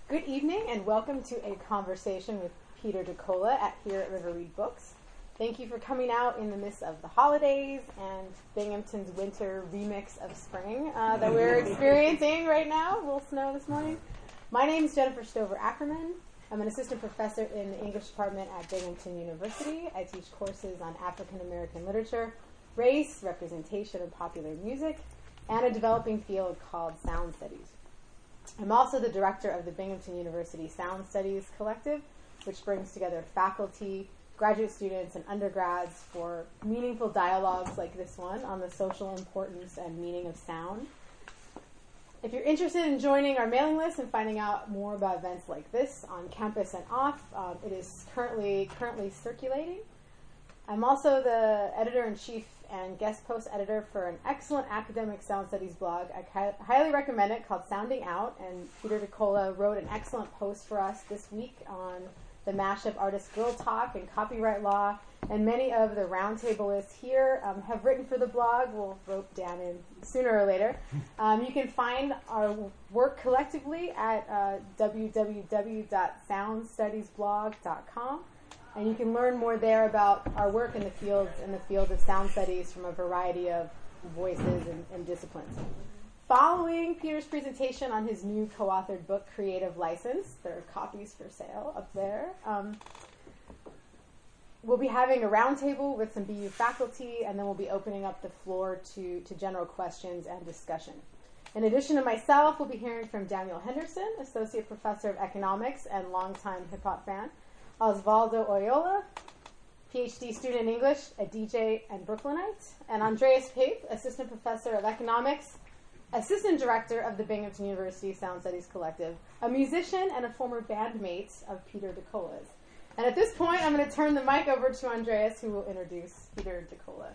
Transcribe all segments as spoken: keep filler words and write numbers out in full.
Good evening and welcome to a conversation with Peter DeCola at here at River Read Books. Thank you for coming out in the midst of the holidays and Binghamton's winter remix of spring uh, that we're experiencing right now. A little snow this morning. My name is Jennifer Stover Ackerman. I'm an assistant professor in the English department at Binghamton University. I teach courses on African American literature, race, representation, and popular music, and a developing field called sound studies. I'm also the director of the Binghamton University Sound Studies Collective, which brings together faculty, graduate students, and undergrads for meaningful dialogues like this one on the social importance and meaning of sound. If you're interested in joining our mailing list and finding out more about events like this on campus and off, um, it is currently currently circulating. I'm also the editor-in-chief and guest post editor for an excellent academic sound studies blog. I hi- highly recommend it, called Sounding Out, and Peter DeCola wrote an excellent post for us this week on the Mashup Artist Girl Talk and copyright law, and many of the roundtablists here um, have written for the blog. We'll rope Dan in sooner or later. Um, you can find our work collectively at uh, w w w dot sound studies blog dot com. And you can learn more there about our work in the fields in the field of sound studies from a variety of voices and, and disciplines. Following Peter's presentation on his new co-authored book, Creative License, there are copies for sale up there. Um, we'll be having a roundtable with some B U faculty, and then we'll be opening up the floor to, to general questions and discussion. In addition to myself, we'll be hearing from Daniel Henderson, Associate Professor of Economics and longtime hip-hop fan, Osvaldo Oyola, P H D student in English, a D J and Brooklynite, and Andreas Pape, Assistant Professor of Economics, Assistant Director of the Binghamton University Sound Studies Collective, a musician and a former bandmate of Peter DeCola's. And at this point, I'm going to turn the mic over to Andreas, who will introduce Peter DeCola.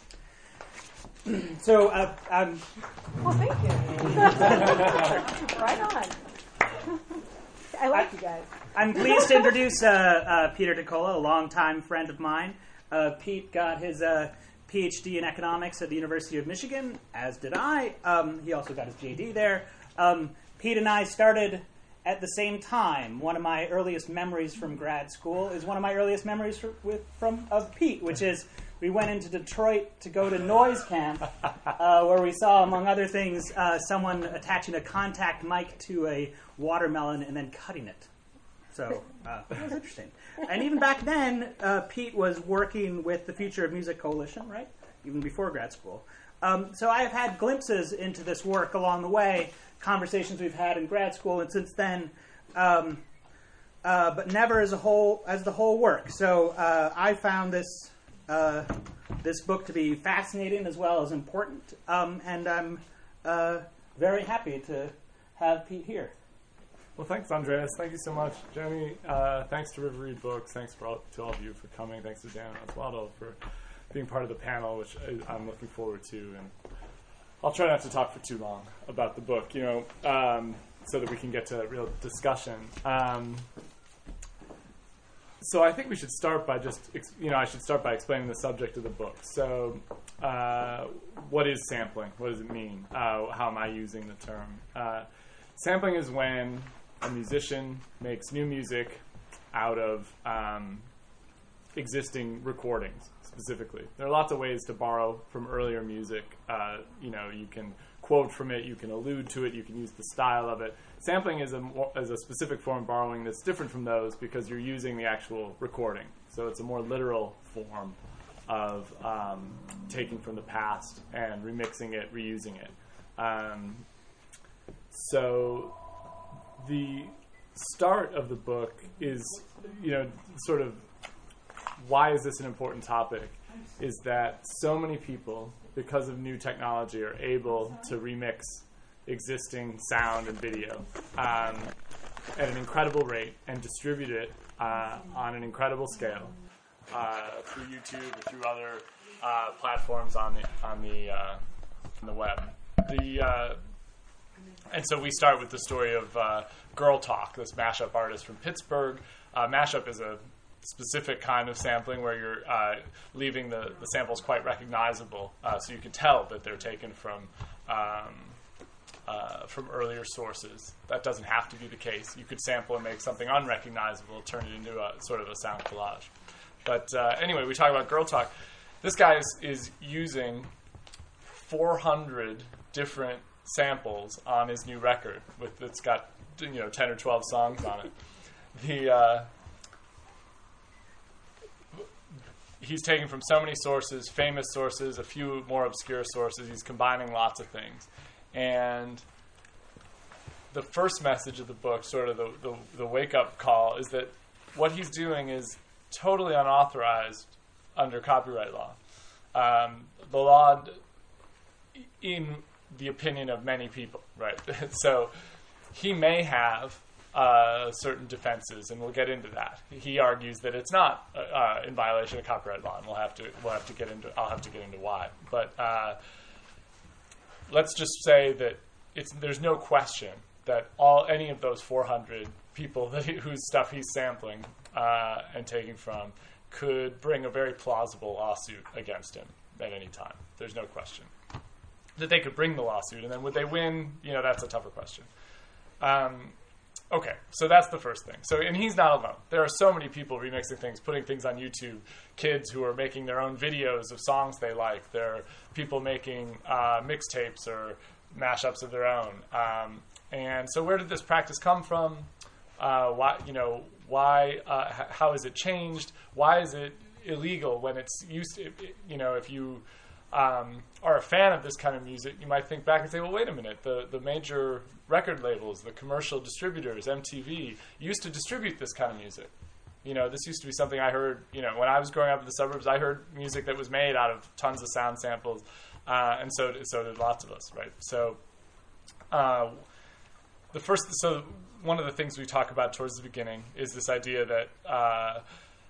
So, uh, um... Well, thank you. Right on. I like I, you guys. I'm pleased to introduce uh, uh, Peter DeCola, a longtime friend of mine. Uh, Pete got his uh, P H D in economics at the University of Michigan, as did I. Um, he also got his J D there. Um, Pete and I started at the same time. One of my earliest memories from grad school is one of my earliest memories for, with, from of Pete, which is we went into Detroit to go to Noise Camp, uh, where we saw, among other things, uh, someone attaching a contact mic to a watermelon and then cutting it. So uh, it was interesting. And even back then, uh, Pete was working with the Future of Music Coalition, right? Even before grad school. Um, so I have had glimpses into this work along the way, conversations we've had in grad school, and since then, um, uh, but never as a whole, as the whole work. So uh, I found this uh, this book to be fascinating as well as important, um, and I'm uh, very happy to have Pete here. Well, thanks, Andreas. Thank you so much, Jenny. Uh, thanks to River Read Books. Thanks for all, to all of you for coming. Thanks to Dan and Osvaldo for being part of the panel, which I, I'm looking forward to. And I'll try not to talk for too long about the book, you know, um, so that we can get to a real discussion. Um, so I think we should start by just, ex- you know, I should start by explaining the subject of the book. So uh, what is sampling? What does it mean? Uh, how am I using the term? Uh, sampling is when a musician makes new music out of um, existing recordings, specifically. There are lots of ways to borrow from earlier music. Uh, you know, you can quote from it, you can allude to it, you can use the style of it. Sampling is a, more, is a specific form of borrowing that's different from those because you're using the actual recording. So it's a more literal form of um, taking from the past and remixing it, reusing it. Um, so the start of the book is, you know, sort of why is this an important topic, is that so many people, because of new technology, are able to remix existing sound and video um, at an incredible rate and distribute it uh, on an incredible scale uh, through YouTube or through other uh, platforms on the on the uh, on the web. The uh, and so we start with the story of uh, Girl Talk, this mashup artist from Pittsburgh. Uh, mashup is a specific kind of sampling where you're uh, leaving the, the samples quite recognizable, uh, so you can tell that they're taken from um, uh, from earlier sources. That doesn't have to be the case. You could sample and make something unrecognizable, turn it into a sort of a sound collage. But uh, anyway, we talk about Girl Talk. This guy is, is using four hundred different samples on his new record. With it's got you know ten or twelve songs on it. The uh, he's taking from so many sources, famous sources, a few more obscure sources. He's combining lots of things. And the first message of the book, sort of the, the, the wake-up call, is that what he's doing is totally unauthorized under copyright law. Um, the law, in the opinion of many people, right? So he may have uh, certain defenses, and we'll get into that. He argues that it's not uh, in violation of copyright law, and we'll have to we'll have to get into I'll have to get into why. But uh, let's just say that it's there's no question that all any of those four hundred people that he, whose stuff he's sampling uh, and taking from could bring a very plausible lawsuit against him at any time. There's no question that they could bring the lawsuit, and then would they win? You know, that's a tougher question. Um, okay, so that's the first thing. So, and he's not alone. There are so many people remixing things, putting things on YouTube. Kids who are making their own videos of songs they like. There are people making uh, mixtapes or mashups of their own. Um, and so, where did this practice come from? Uh, why, you know, why? Uh, h- how has it changed? Why is it illegal when it's used to? You know, if you um, are a fan of this kind of music, you might think back and say, well, wait a minute. The the major record labels, the commercial distributors, M T V, used to distribute this kind of music. You know, this used to be something I heard, you know, when I was growing up in the suburbs, I heard music that was made out of tons of sound samples, uh, and so did, so did lots of us, right? So uh, the first, so one of the things we talk about towards the beginning is this idea that uh,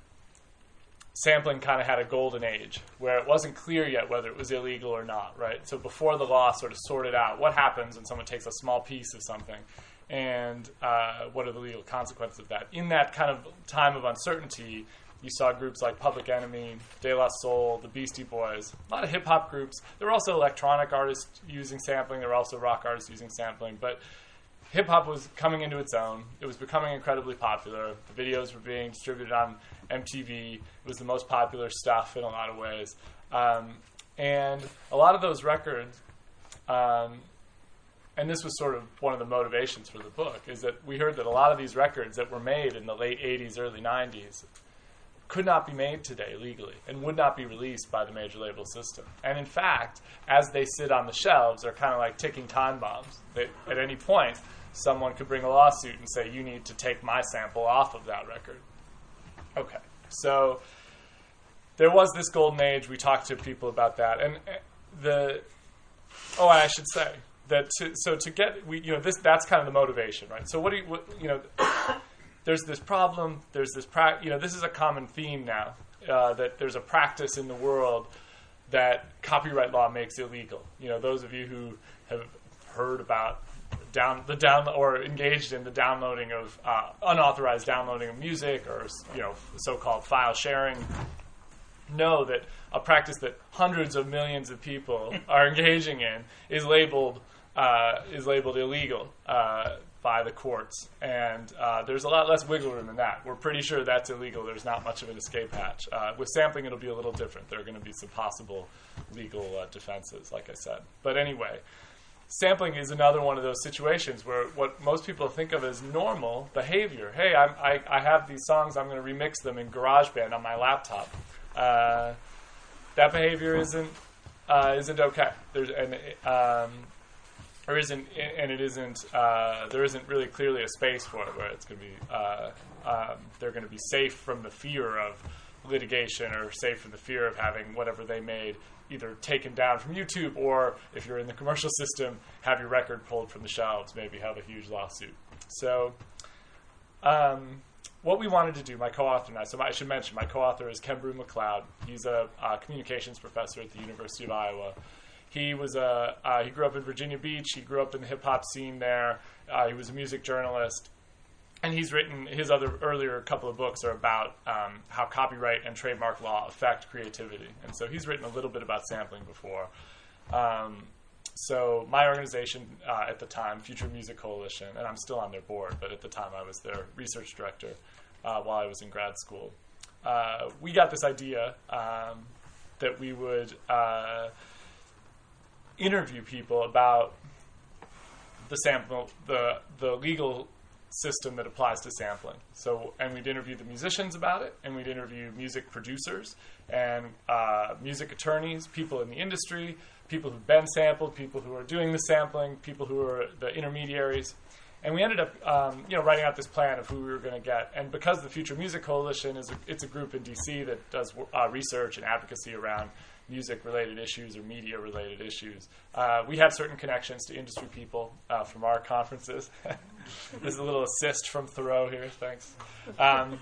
sampling kind of had a golden age where it wasn't clear yet whether it was illegal or not, right? So before the law sort of sorted out what happens when someone takes a small piece of something and uh, what are the legal consequences of that. In that kind of time of uncertainty, you saw groups like Public Enemy, De La Soul, the Beastie Boys, a lot of hip-hop groups. There were also electronic artists using sampling. There were also rock artists using sampling. But hip-hop was coming into its own. It was becoming incredibly popular. The videos were being distributed on M T V. It was the most popular stuff in a lot of ways. Um, and a lot of those records, um, and this was sort of one of the motivations for the book, is that we heard that a lot of these records that were made in the late eighties, early nineties could not be made today legally and would not be released by the major label system. And in fact, as they sit on the shelves, they're kind of like ticking time bombs. They, at any point, someone could bring a lawsuit and say, you need to take my sample off of that record. Okay, so there was this golden age. We talked to people about that. And the, oh, I should say, that to, so to get, we, you know, this, that's kind of the motivation, right? So what do you, what, you know, there's this problem, there's this, pra- you know, this is a common theme now, uh, that there's a practice in the world that copyright law makes illegal. You know, those of you who have heard about down the down or engaged in the downloading of uh, unauthorized downloading of music or, you know, so-called file sharing know that a practice that hundreds of millions of people are engaging in is labeled uh, is labeled illegal uh, by the courts, and uh, there's a lot less wiggle room in that. We're pretty sure that's illegal. There's not much of an escape hatch. Uh, with sampling, it'll be a little different. There are going to be some possible legal uh, defenses, like I said. But anyway, sampling is another one of those situations where what most people think of as normal behavior. Hey, I'm, I, I have these songs. I'm going to remix them in GarageBand on my laptop. Uh, that behavior isn't uh, isn't okay. There's and um, or isn't and it isn't. Uh, there isn't really clearly a space for it where it's going to be. Uh, um, they're going to be safe from the fear of litigation or safe from the fear of having whatever they made either taken down from YouTube, or if you're in the commercial system, have your record pulled from the shelves, maybe have a huge lawsuit. So um, what we wanted to do, my co-author and I, so I should mention, my co-author is Kembrew McLeod. He's a uh, communications professor at the University of Iowa. He was a, uh, he grew up in Virginia Beach. He grew up in the hip-hop scene there. Uh, he was a music journalist. And he's written, his other earlier couple of books are about um, how copyright and trademark law affect creativity. And so he's written a little bit about sampling before. Um, so my organization uh, at the time, Future Music Coalition, and I'm still on their board, but at the time I was their research director uh, while I was in grad school. Uh, we got this idea um, that we would uh, interview people about the sample, the the legal system that applies to sampling. So, and we'd interview the musicians about it, and we'd interview music producers and uh, music attorneys, people in the industry, people who've been sampled, people who are doing the sampling, people who are the intermediaries. And we ended up, um, you know, writing out this plan of who we were going to get. And because the Future Music Coalition is a, it's a group in D C that does uh, research and advocacy around music-related issues or media-related issues, uh, we had certain connections to industry people uh, from our conferences. There's a little assist from Thoreau here. Thanks. Um,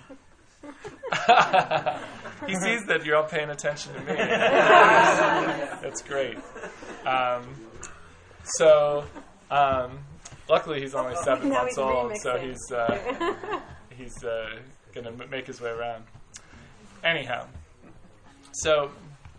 he sees that you're all paying attention to me. That's great. Um, so. Um, Luckily, he's only seven now months he's old, remixing. so he's uh, he's uh, going to m- make his way around. Anyhow, so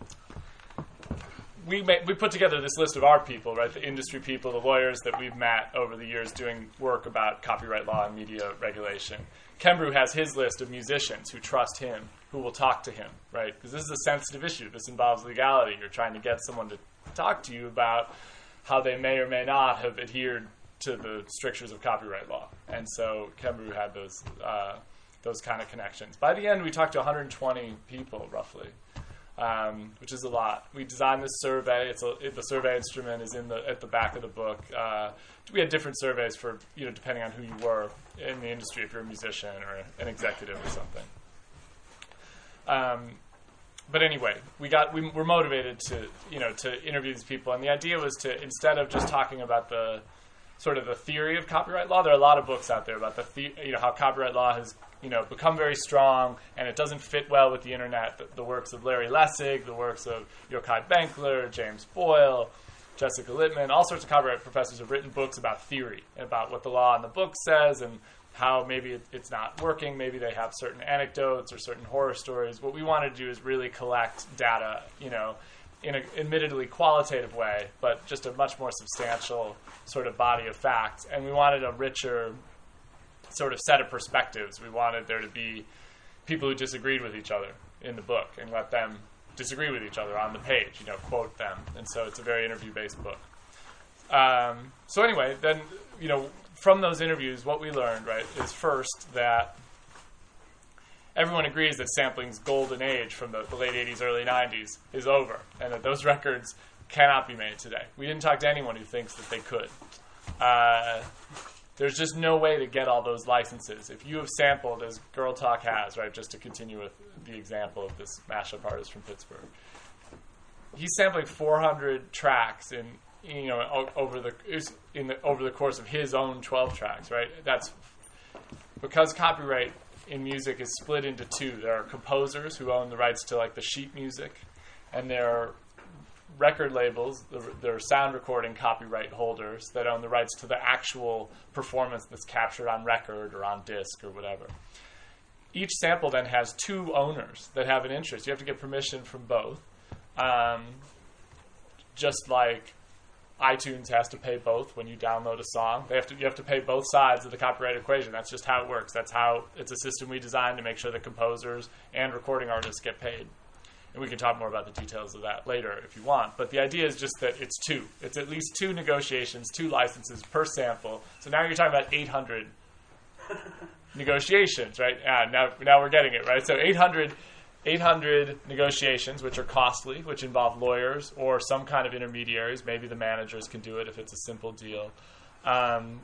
we ma- we put together this list of our people, right? The industry people, the lawyers that we've met over the years doing work about copyright law and media regulation. Kembrew has his list of musicians who trust him, who will talk to him, right? Because this is a sensitive issue. This involves legality. You're trying to get someone to talk to you about how they may or may not have adhered to the strictures of copyright law. And so Kembrew had those uh, those kind of connections. By the end, we talked to one hundred twenty people, roughly, um, which is a lot. We designed this survey. It's a, it, the survey instrument is in the at the back of the book. Uh, we had different surveys for, you know, depending on who you were in the industry, if you're a musician or an executive or something. Um, But anyway, we got we were motivated to, you know, to interview these people. And the idea was to, instead of just talking about the sort of the theory of copyright law. There are a lot of books out there about the, the you know, how copyright law has, you know, become very strong and it doesn't fit well with the internet. The, the works of Larry Lessig, the works of Yochai Benkler, James Boyle, Jessica Littman, all sorts of copyright professors have written books about theory, about what the law in the book says and how maybe it, it's not working. Maybe they have certain anecdotes or certain horror stories. What we want to do is really collect data, you know, in an admittedly qualitative way, but just a much more substantial sort of body of facts. And we wanted a richer sort of set of perspectives. We wanted there to be people who disagreed with each other in the book and let them disagree with each other on the page, you know, quote them. And so it's a very interview-based book. Um, so anyway, then, you know, from those interviews, what we learned, right, is first that everyone agrees that sampling's golden age from the, the late eighties, early nineties is over, and that those records cannot be made today. We didn't talk to anyone who thinks that they could. Uh, there's just no way to get all those licenses. If you have sampled, as Girl Talk has, right, just to continue with the example of this mashup artist from Pittsburgh, he's sampling four hundred tracks in, you know, o- over the in the over the course of his own twelve tracks, right? That's because copyright in music is split into two. There are composers who own the rights to like the sheet music, and there are record labels, there are sound recording copyright holders that own the rights to the actual performance that's captured on record or on disc or whatever. Each sample then has two owners that have an interest. You have to get permission from both. Um, just like iTunes has to pay both when you download a song. They have to, you have to pay both sides of the copyright equation. That's just how it works. That's how it's a system we designed to make sure that composers and recording artists get paid. And we can talk more about the details of that later if you want. But the idea is just that it's two. It's at least two negotiations, two licenses per sample. So now you're talking about eight hundred negotiations, right? Uh, now, now we're getting it, right? So eight hundred eight hundred negotiations, which are costly, which involve lawyers or some kind of intermediaries. Maybe the managers can do it if it's a simple deal. Um,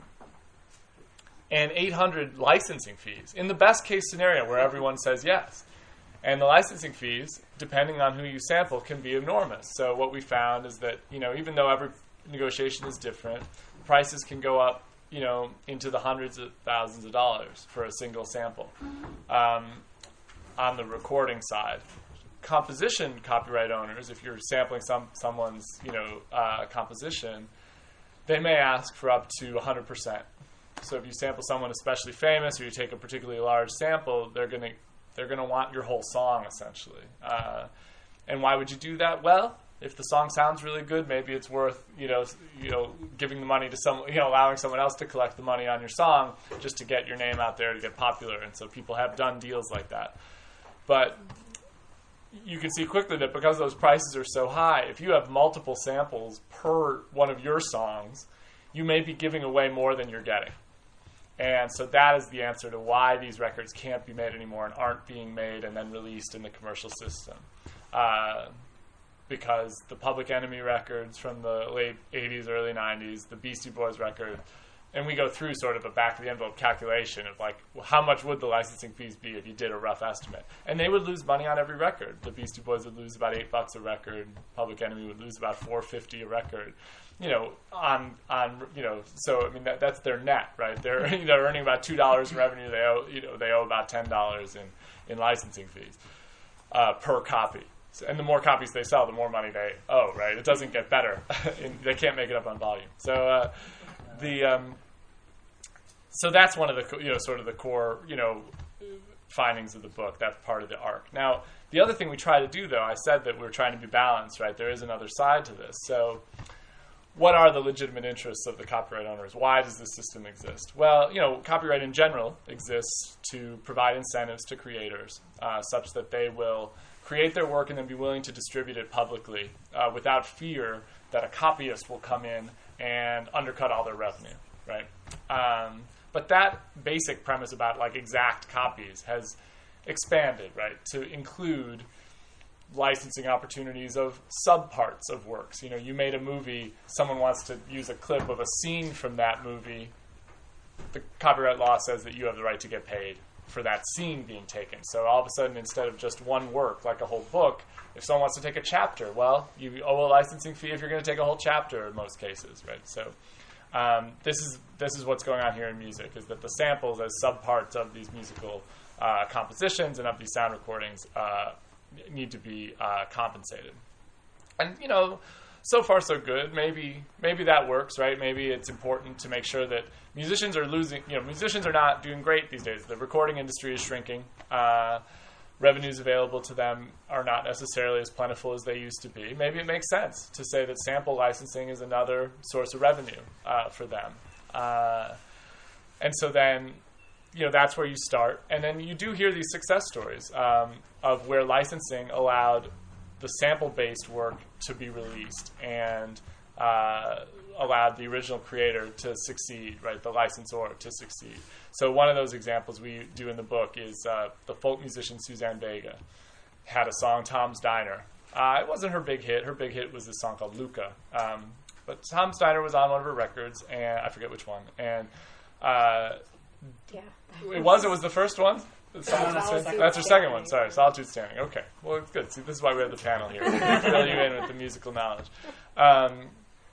and eight hundred licensing fees, in the best case scenario where everyone says yes. And the licensing fees, depending on who you sample, can be enormous. So what we found is that, you know, even though every negotiation is different, prices can go up, you know, into the hundreds of thousands of dollars for a single sample. Um, on the recording side, composition copyright owners, if you're sampling some someone's, you know, uh, composition, they may ask for up to one hundred percent. So if you sample someone especially famous, or you take a particularly large sample, they're gonna they're gonna want your whole song essentially. Uh, and why would you do that? Well, if the song sounds really good, maybe it's worth, you know, you know, giving the money to some, you know, allowing someone else to collect the money on your song just to get your name out there to get popular. And so people have done deals like that. But you can see quickly that because those prices are so high, if you have multiple samples per one of your songs, you may be giving away more than you're getting. And so that is the answer to why these records can't be made anymore and aren't being made and then released in the commercial system. Uh, because the Public Enemy records from the late eighties, early nineties, the Beastie Boys record, and we go through sort of a back-of-the-envelope calculation of, like, well, how much would the licensing fees be if you did a rough estimate? And they would lose money on every record. The Beastie Boys would lose about eight bucks a record. Public Enemy would lose about four fifty a record. You know, on on you know, so I mean that that's their net, right? They're you know earning about two dollars in revenue. They owe you know they owe about ten dollars in in licensing fees uh, per copy. So, and the more copies they sell, the more money they owe, right? It doesn't get better. They can't make it up on volume. So uh, the um, so that's one of the you know sort of the core you know findings of the book. That's part of the arc. Now the other thing we try to do, though, I said that we're trying to be balanced, right? There is another side to this. So what are the legitimate interests of the copyright owners? Why does this system exist? Well, you know, copyright in general exists to provide incentives to creators uh, such that they will create their work and then be willing to distribute it publicly uh, without fear that a copyist will come in and undercut all their revenue, right? Um, but that basic premise about, like, exact copies has expanded, right, to include licensing opportunities of subparts of works. You know, you made a movie, someone wants to use a clip of a scene from that movie. The copyright law says that you have the right to get paid for that scene being taken. So all of a sudden, instead of just one work, like a whole book, if someone wants to take a chapter, well, you owe a licensing fee if you're going to take a whole chapter in most cases, right? So um, this is this is what's going on here in music, is that the samples as subparts of these musical uh, compositions and of these sound recordings uh, need to be uh, compensated. And, you know, so far so good. Maybe maybe that works, right? Maybe it's important to make sure that musicians are losing, you know, musicians are not doing great these days. The recording industry is shrinking. Uh, revenues available to them are not necessarily as plentiful as they used to be. Maybe it makes sense to say that sample licensing is another source of revenue uh, for them. Uh, and so then, you know, that's where you start. And then you do hear these success stories um, of where licensing allowed the sample-based work to be released and uh, allowed the original creator to succeed, right, the licensor to succeed. So one of those examples we do in the book is uh, the folk musician Suzanne Vega had a song, Tom's Diner. Uh, it wasn't her big hit. Her big hit was this song called Luca. Um, but Tom's Diner was on one of her records, and I forget which one. And uh, Yeah. it was. It was the first one. Solitude That's her second Standing. one. Sorry, Solitude Standing. Okay, well, it's good. See, this is why we have the panel here. We can fill you in with the musical knowledge. Um,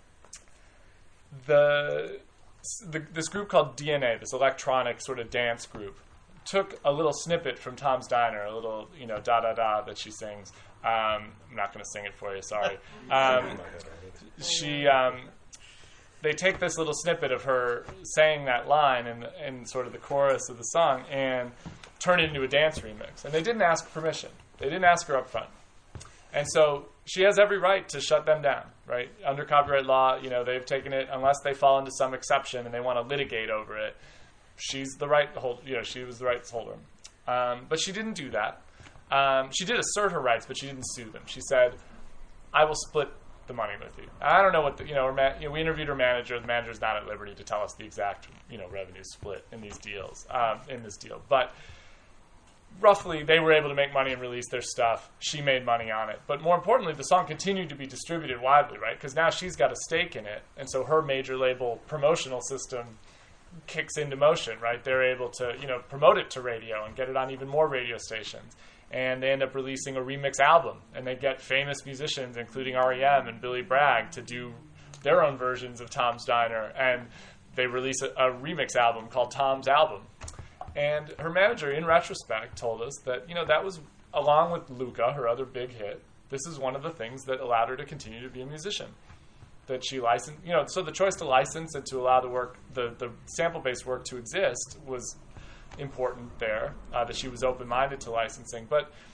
the, the this group called D N A, this electronic sort of dance group, took a little snippet from Tom's Diner, a little, you know, da da da that she sings. Um, I'm not going to sing it for you. Sorry. Um, she. Um, They take this little snippet of her saying that line in, in sort of the chorus of the song and turn it into a dance remix. And they didn't ask permission. They didn't ask her up front. And so she has every right to shut them down, right? Under copyright law, you know, they've taken it, unless they fall into some exception and they want to litigate over it, she's the right hold, you know, she was the rights holder. Um, but she didn't do that. Um, she did assert her rights, but she didn't sue them. She said, I will split the money with you. I don't know what the, you know, ma- you know, we interviewed her manager. The manager's not at liberty to tell us the exact, you know, revenue split in these deals, um, in this deal. But roughly, they were able to make money and release their stuff. She made money on it. But more importantly, the song continued to be distributed widely, right? Because now she's got a stake in it. And so her major label promotional system kicks into motion, right? They're able to, you know, promote it to radio and get it on even more radio stations. And they end up releasing a remix album. And they get famous musicians, including R E M and Billy Bragg, to do their own versions of Tom's Diner. And they release a, a remix album called Tom's Album. And her manager, in retrospect, told us that, you know, that was, along with Luca, her other big hit, this is one of the things that allowed her to continue to be a musician. That she licensed, you know, so the choice to license and to allow the work, the, the sample-based work to exist was important there, uh, that she was open-minded to licensing. But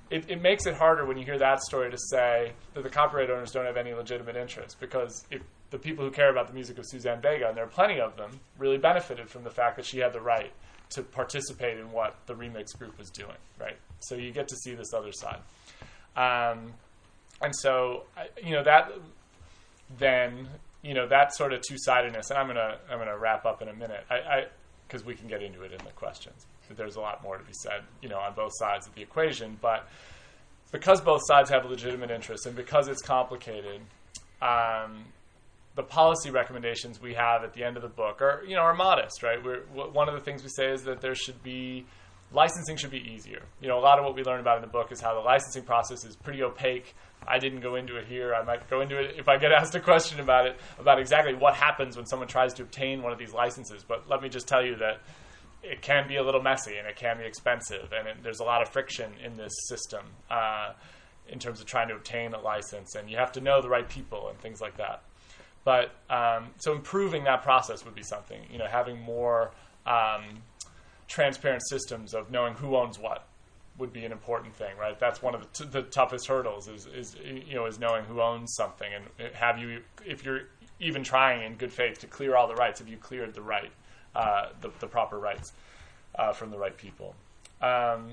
it, it makes it harder when you hear that story to say that the copyright owners don't have any legitimate interest, because if the people who care about the music of Suzanne Vega, and there are plenty of them, really benefited from the fact that she had the right to participate in what the remix group was doing, right? So you get to see this other side. Um, and so, you know, that then, you know, that sort of two-sidedness, and I'm gonna I'm gonna wrap up in a minute, I because we can get into it in the questions. There's a lot more to be said, you know, on both sides of the equation, but because both sides have a legitimate interest, and because it's complicated, um, the policy recommendations we have at the end of the book are, you know, are modest, right? We're, w- one of the things we say is that there should be, licensing should be easier. You know, a lot of what we learn about in the book is how the licensing process is pretty opaque. I didn't go into it here. I might go into it if I get asked a question about it, about exactly what happens when someone tries to obtain one of these licenses. But let me just tell you that it can be a little messy, and it can be expensive, and it, there's a lot of friction in this system uh, in terms of trying to obtain a license, and you have to know the right people and things like that. But um, so improving that process would be something, you know, having more um, transparent systems of knowing who owns what would be an important thing, right? That's one of the, t- the toughest hurdles is, is, you know, is knowing who owns something, and have you, if you're even trying in good faith to clear all the rights, have you cleared the right, uh, the, the proper rights uh, from the right people? Um,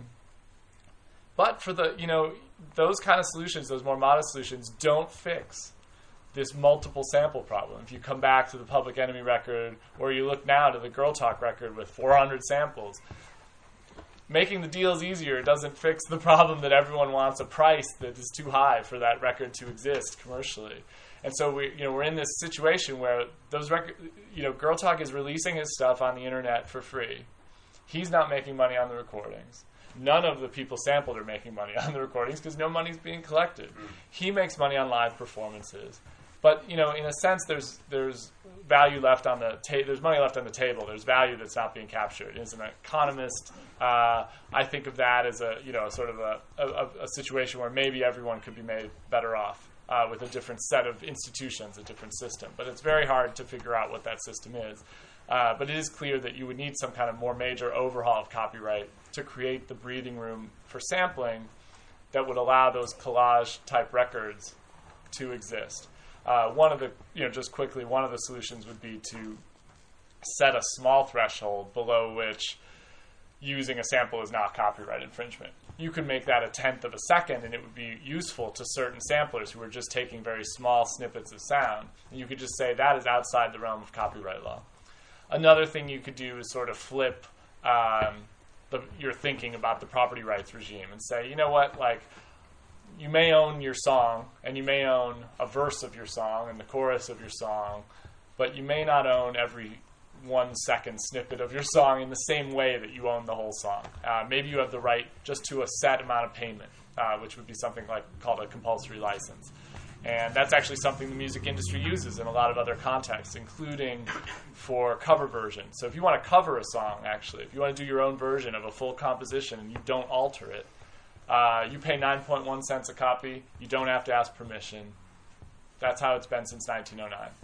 but for the, you know, those kind of solutions, those more modest solutions, don't fix this multiple sample problem. If you come back to the Public Enemy record, or you look now to the Girl Talk record with four hundred samples, making the deals easier doesn't fix the problem that everyone wants a price that is too high for that record to exist commercially. And so we, you know, we're in this situation where those record, you know, Girl Talk is releasing his stuff on the internet for free. He's not making money on the recordings. None of the people sampled are making money on the recordings because no money's being collected. He makes money on live performances. But, you know, in a sense, there's there's value left on the ta- there's money left on the table. There's value that's not being captured. As an economist, uh, I think of that as a, you know, sort of a, a, a situation where maybe everyone could be made better off uh, with a different set of institutions, a different system. But it's very hard to figure out what that system is. Uh, but it is clear that you would need some kind of more major overhaul of copyright to create the breathing room for sampling that would allow those collage-type records to exist. Uh, one of the, you know, just quickly, one of the solutions would be to set a small threshold below which using a sample is not copyright infringement. You could make that a tenth of a second, and it would be useful to certain samplers who are just taking very small snippets of sound. And you could just say that is outside the realm of copyright law. Another thing you could do is sort of flip um, the, your thinking about the property rights regime and say, you know what, like, you may own your song, and you may own a verse of your song and the chorus of your song, but you may not own every one-second snippet of your song in the same way that you own the whole song. Uh, maybe you have the right just to a set amount of payment, uh, which would be something like called a compulsory license. And that's actually something the music industry uses in a lot of other contexts, including for cover versions. So if you want to cover a song, actually, if you want to do your own version of a full composition and you don't alter it, Uh, you pay nine point one cents a copy. You don't have to ask permission. That's how it's been since nineteen oh nine.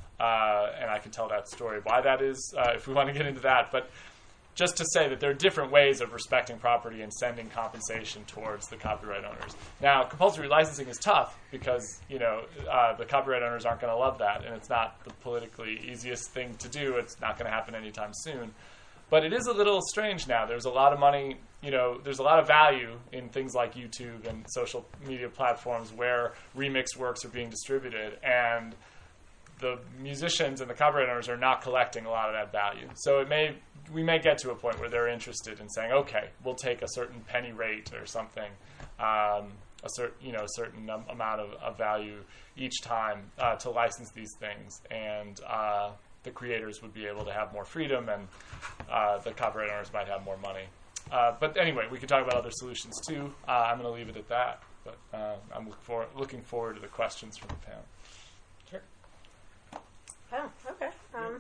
Uh, and I can tell that story, why that is, uh, if we want to get into that. But just to say that there are different ways of respecting property and sending compensation towards the copyright owners. Now, compulsory licensing is tough because, you know, uh, the copyright owners aren't going to love that, and it's not the politically easiest thing to do. It's not going to happen anytime soon. But it is a little strange now. There's a lot of money, you know, there's a lot of value in things like YouTube and social media platforms where remixed works are being distributed, and the musicians and the copyright owners are not collecting a lot of that value. So it may we may get to a point where they're interested in saying, okay, we'll take a certain penny rate or something, um, a certain you know a certain um, amount of, of value each time uh, to license these things, and uh, the creators would be able to have more freedom, and uh, the copyright owners might have more money. Uh, but anyway, we could talk about other solutions too. Uh, I'm going to leave it at that. But uh, I'm look for, looking forward to the questions from the panel. Sure. Oh, okay. Um,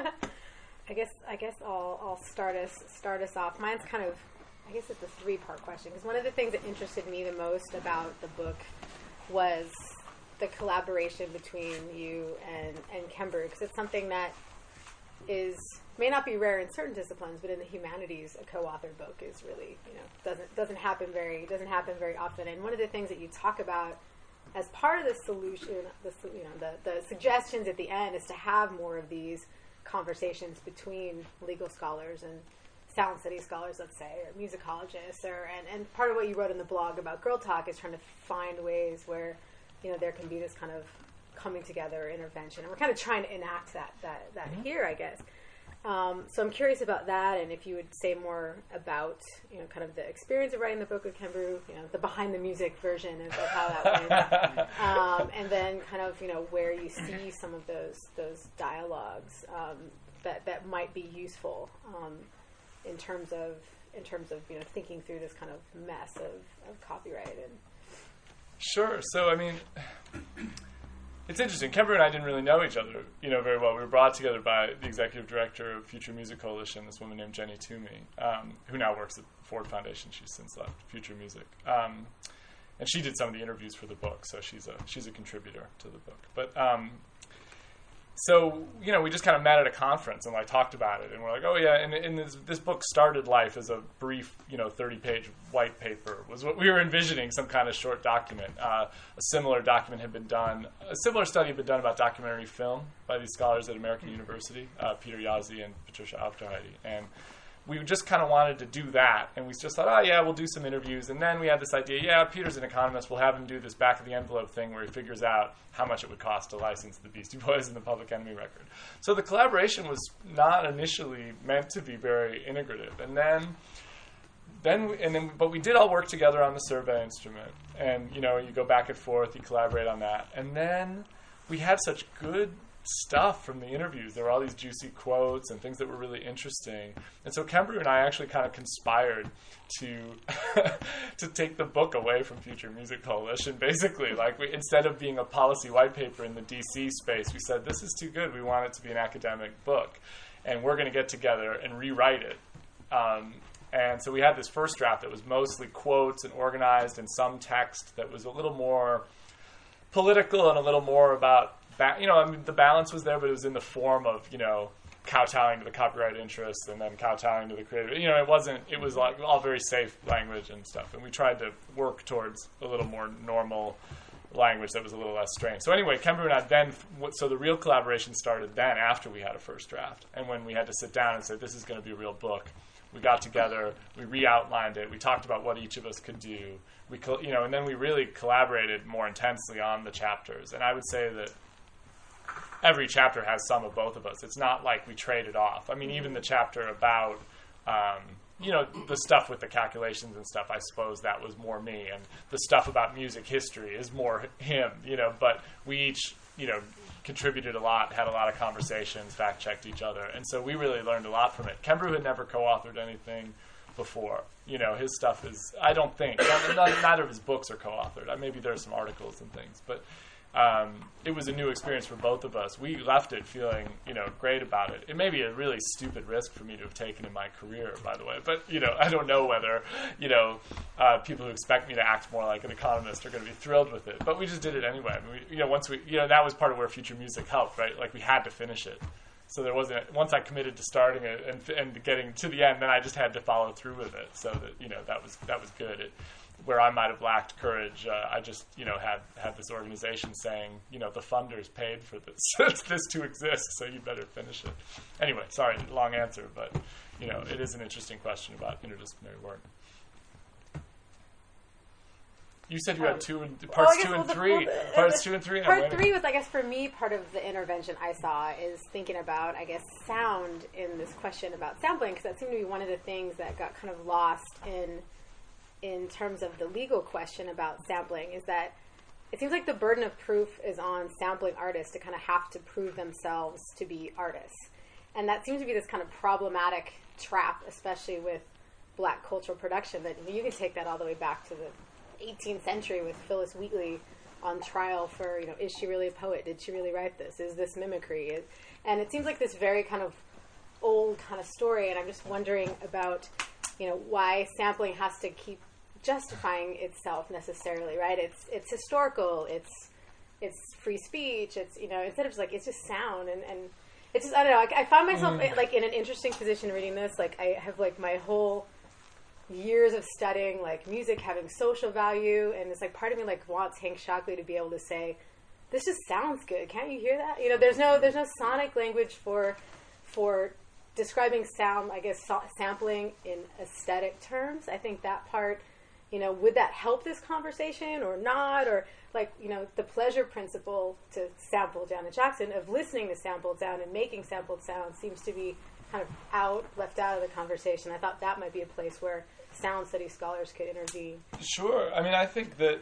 I guess I guess I'll I'll start us start us off. Mine's kind of, I guess it's a three part question, because one of the things that interested me the most about the book was the collaboration between you and, and Kember, because it's something that is may not be rare in certain disciplines, but in the humanities, a co-authored book is really, you know, doesn't doesn't happen very doesn't happen very often. And one of the things that you talk about as part of the solution, the you know the the suggestions at the end is to have more of these conversations between legal scholars and sound studies scholars, let's say, or musicologists, or and, and part of what you wrote in the blog about Girl Talk is trying to find ways where, you know, there can be this kind of coming together intervention, and we're kind of trying to enact that that, that mm-hmm. here, I guess. Um, so I'm curious about that, and if you would say more about, you know, kind of the experience of writing the book with Khenbru, you know, the behind the music version of, of how that went, um, and then kind of, you know, where you see some of those those dialogues um, that that might be useful um, in terms of in terms of you know thinking through this kind of mess of, of copyright and. Sure. So I mean. It's interesting. Khenbru and I didn't really know each other, you know, very well. We were brought together by the executive director of Future Music Coalition, this woman named Jenny Toomey, um, who now works at the Ford Foundation. She's since left Future Music, um, and she did some of the interviews for the book. So she's a she's a contributor to the book. But um, so you know, we just kind of met at a conference and like talked about it, and we're like, oh yeah. And, and this, this book started life as a brief, you know, thirty-page white paper. Was what we were envisioning, some kind of short document. Uh, a similar document had been done. A similar study had been done about documentary film by these scholars at American University, uh, Peter Yazzie and Patricia Aufderheide, and we just kind of wanted to do that, and we just thought, oh yeah, we'll do some interviews, and then we had this idea, yeah, Peter's an economist, we'll have him do this back of the envelope thing where he figures out how much it would cost to license the Beastie Boys and the Public Enemy record. So the collaboration was not initially meant to be very integrative, and then, then, we, and then, but we did all work together on the survey instrument, and you know, you go back and forth, you collaborate on that, and then we had such good stuff from the interviews. There were all these juicy quotes and things that were really interesting. And so Khenbru and I actually kind of conspired to to take the book away from Future Music Coalition, basically. Like, we, instead of being a policy white paper in the D C space, we said, this is too good. We want it to be an academic book. And we're going to get together and rewrite it. Um, and so we had this first draft that was mostly quotes and organized, and some text that was a little more political and a little more about Ba- you know, I mean, the balance was there, but it was in the form of, you know, kowtowing to the copyright interests and then kowtowing to the creator. You know, it wasn't, it was like all very safe language and stuff. And we tried to work towards a little more normal language that was a little less strained. So anyway, Khenbru and I then, so the real collaboration started then after we had a first draft. And when we had to sit down and say, this is going to be a real book, we got together, we re-outlined it, we talked about what each of us could do. We, co- you know, and then we really collaborated more intensely on the chapters. And I would say that every chapter has some of both of us. It's not like we traded off. I mean, even the chapter about, um, you know, the stuff with the calculations and stuff, I suppose that was more me. And the stuff about music history is more him, you know. But we each, you know, contributed a lot, had a lot of conversations, fact-checked each other. And so we really learned a lot from it. Khenbru had never co-authored anything before. You know, his stuff is, I don't think, neither of his books are co-authored. Maybe there are some articles and things, but Um, it was a new experience for both of us. We left it feeling, you know, great about it. It may be a really stupid risk for me to have taken in my career, by the way. But, you know, I don't know whether, you know, uh, people who expect me to act more like an economist are going to be thrilled with it. But we just did it anyway. I mean, we, you know, once we, you know, that was part of where Future Music helped, right? Like, we had to finish it. So there wasn't, once I committed to starting it and, and getting to the end, then I just had to follow through with it. So that, you know, that was, that was good. It, where I might have lacked courage, uh, I just, you know, had, had this organization saying, you know, the funders paid for this, this to exist, so you better finish it. Anyway, sorry, long answer, but, you know, it is an interesting question about interdisciplinary work. You said you um, had two and, parts well, two and well, three. The, well, parts two and three. Part three was, I guess, for me, part of the intervention I saw is thinking about, I guess, sound in this question about sampling, because that seemed to be one of the things that got kind of lost in in terms of the legal question about sampling, is that it seems like the burden of proof is on sampling artists to kind of have to prove themselves to be artists. And that seems to be this kind of problematic trap, especially with black cultural production, that you can take that all the way back to the eighteenth century with Phyllis Wheatley on trial for, you know, is she really a poet? Did she really write this? Is this mimicry? And it seems like this very kind of old kind of story, and I'm just wondering about, you know, why sampling has to keep justifying itself necessarily, right? It's it's historical, it's it's free speech, it's, you know, instead of just like, it's just sound, and, and it's just, I don't know, I, I find myself mm. like in an interesting position reading this. Like I have like my whole years of studying like music having social value, and it's like part of me like wants Hank Shocklee to be able to say, this just sounds good. Can't you hear that? You know, there's no there's no sonic language for for describing sound, I guess, so- sampling in aesthetic terms. I think that part, you know, would that help this conversation or not? Or like, you know, the pleasure principle to sample Janet Jackson of listening to sampled sound and making sampled sound seems to be kind of out, left out of the conversation. I thought that might be a place where sound study scholars could intervene. Sure. I mean, I think that,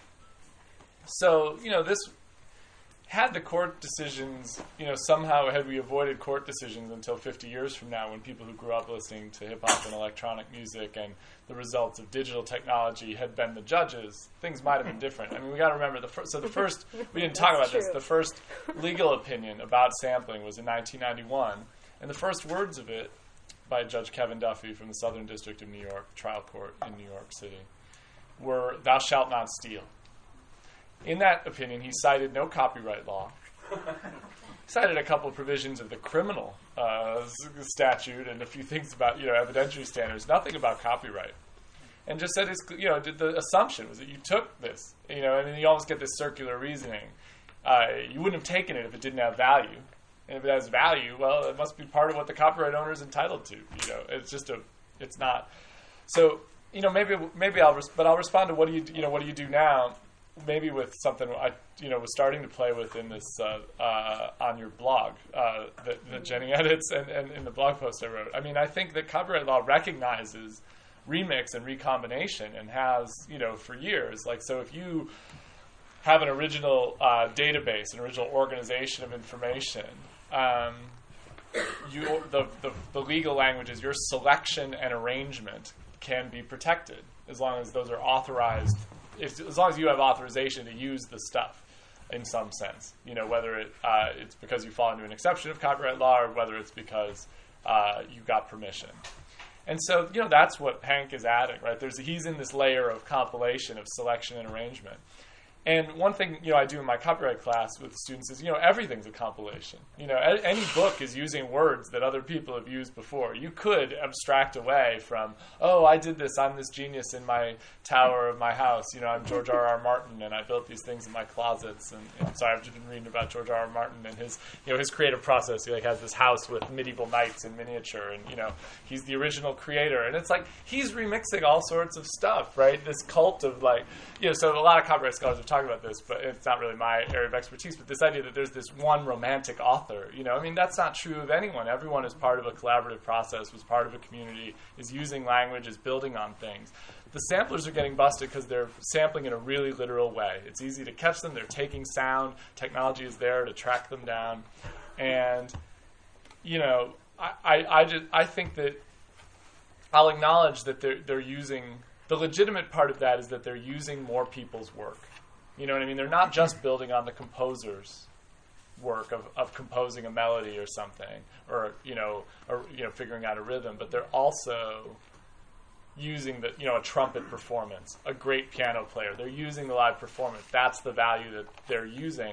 so, you know, this, had the court decisions, you know, somehow had we avoided court decisions until fifty years from now, when people who grew up listening to hip-hop and electronic music and the results of digital technology had been the judges, things might have been different. I mean, we got to remember, the first, so the first, we didn't talk about true. this, the first legal opinion about sampling was in nineteen ninety-one, and the first words of it by Judge Kevin Duffy from the Southern District of New York, trial court in New York City, were, "Thou shalt not steal." In that opinion, he cited no copyright law. He cited a couple of provisions of the criminal uh, statute and a few things about, you know, evidentiary standards, nothing about copyright. And just said, his, you know, the assumption was that you took this, you know, and then you almost get this circular reasoning. Uh, you wouldn't have taken it if it didn't have value. And if it has value, well, it must be part of what the copyright owner is entitled to. You know, it's just a, it's not. So, you know, maybe maybe I'll, res- but I'll respond to what do you, you know, what do you do now? Maybe with something I, you know, was starting to play with in this uh, uh, on your blog uh, that, that Jenny edits, and, and in the blog post I wrote. I mean, I think that copyright law recognizes remix and recombination, and has, you know, for years. Like, so if you have an original uh, database, an original organization of information, um, you the, the the legal language is your selection and arrangement can be protected as long as those are authorized. If, as long as you have authorization to use the stuff in some sense, you know, whether it uh, it's because you fall into an exception of copyright law or whether it's because uh, you got permission. And so, you know, that's what Hank is adding, right? There's he's in this layer of compilation of selection and arrangement. And one thing, you know, I do in my copyright class with students is, you know, everything's a compilation. You know, a- any book is using words that other people have used before. You could abstract away from, oh, I did this, I'm this genius in my tower of my house. You know, I'm George R. R. Martin, and I built these things in my closets. And, and sorry, I've just been reading about George R. R. Martin and his, you know, his creative process. He like has this house with medieval knights in miniature, and you know, he's the original creator. And it's like he's remixing all sorts of stuff, right? This cult of like, you know, so a lot of copyright scholars have talked about this, but it's not really my area of expertise. But this idea that there's this one romantic author, you know, I mean, that's not true of anyone. Everyone is part of a collaborative process, was part of a community, is using language, is building on things. The samplers are getting busted because they're sampling in a really literal way. It's easy to catch them. They're taking sound. Technology is there to track them down. And, you know, I, I, I, just, I think that I'll acknowledge that they're, they're using, the legitimate part of that is that they're using more people's work. You know what I mean? They're not just building on the composer's work of, of composing a melody or something, or you know, or you know, figuring out a rhythm, but they're also using the, you know, a trumpet performance, a great piano player. They're using the live performance. That's the value that they're using,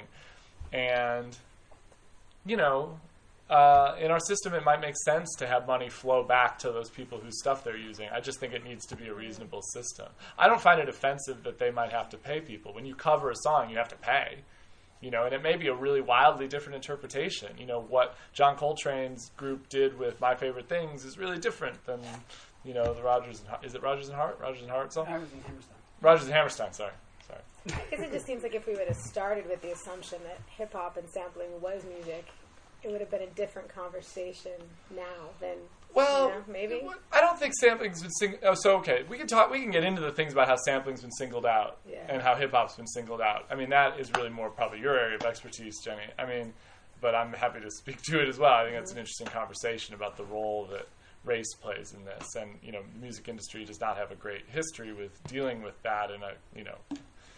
and you know, uh, in our system, it might make sense to have money flow back to those people whose stuff they're using. I just think it needs to be a reasonable system. I don't find it offensive that they might have to pay people. When you cover a song, you have to pay. You know, and it may be a really wildly different interpretation. You know, what John Coltrane's group did with My Favorite Things is really different than, you know, the Rodgers and is it Rodgers and Hart? Rodgers and Hart song? Rodgers and Hammerstein. Rodgers and Hammerstein, sorry. Sorry. I guess it just seems like if we would have started with the assumption that hip-hop and sampling was music, it would have been a different conversation now than, well, you know, maybe. I don't think sampling's been sing- oh, so okay, we can talk. We can get into the things about how sampling's been singled out Yeah. and how hip hop's been singled out. I mean, that is really more probably your area of expertise, Jenny. I mean, but I'm happy to speak to it as well. I think that's an interesting conversation about the role that race plays in this, and you know, the music industry does not have a great history with dealing with that in a you know,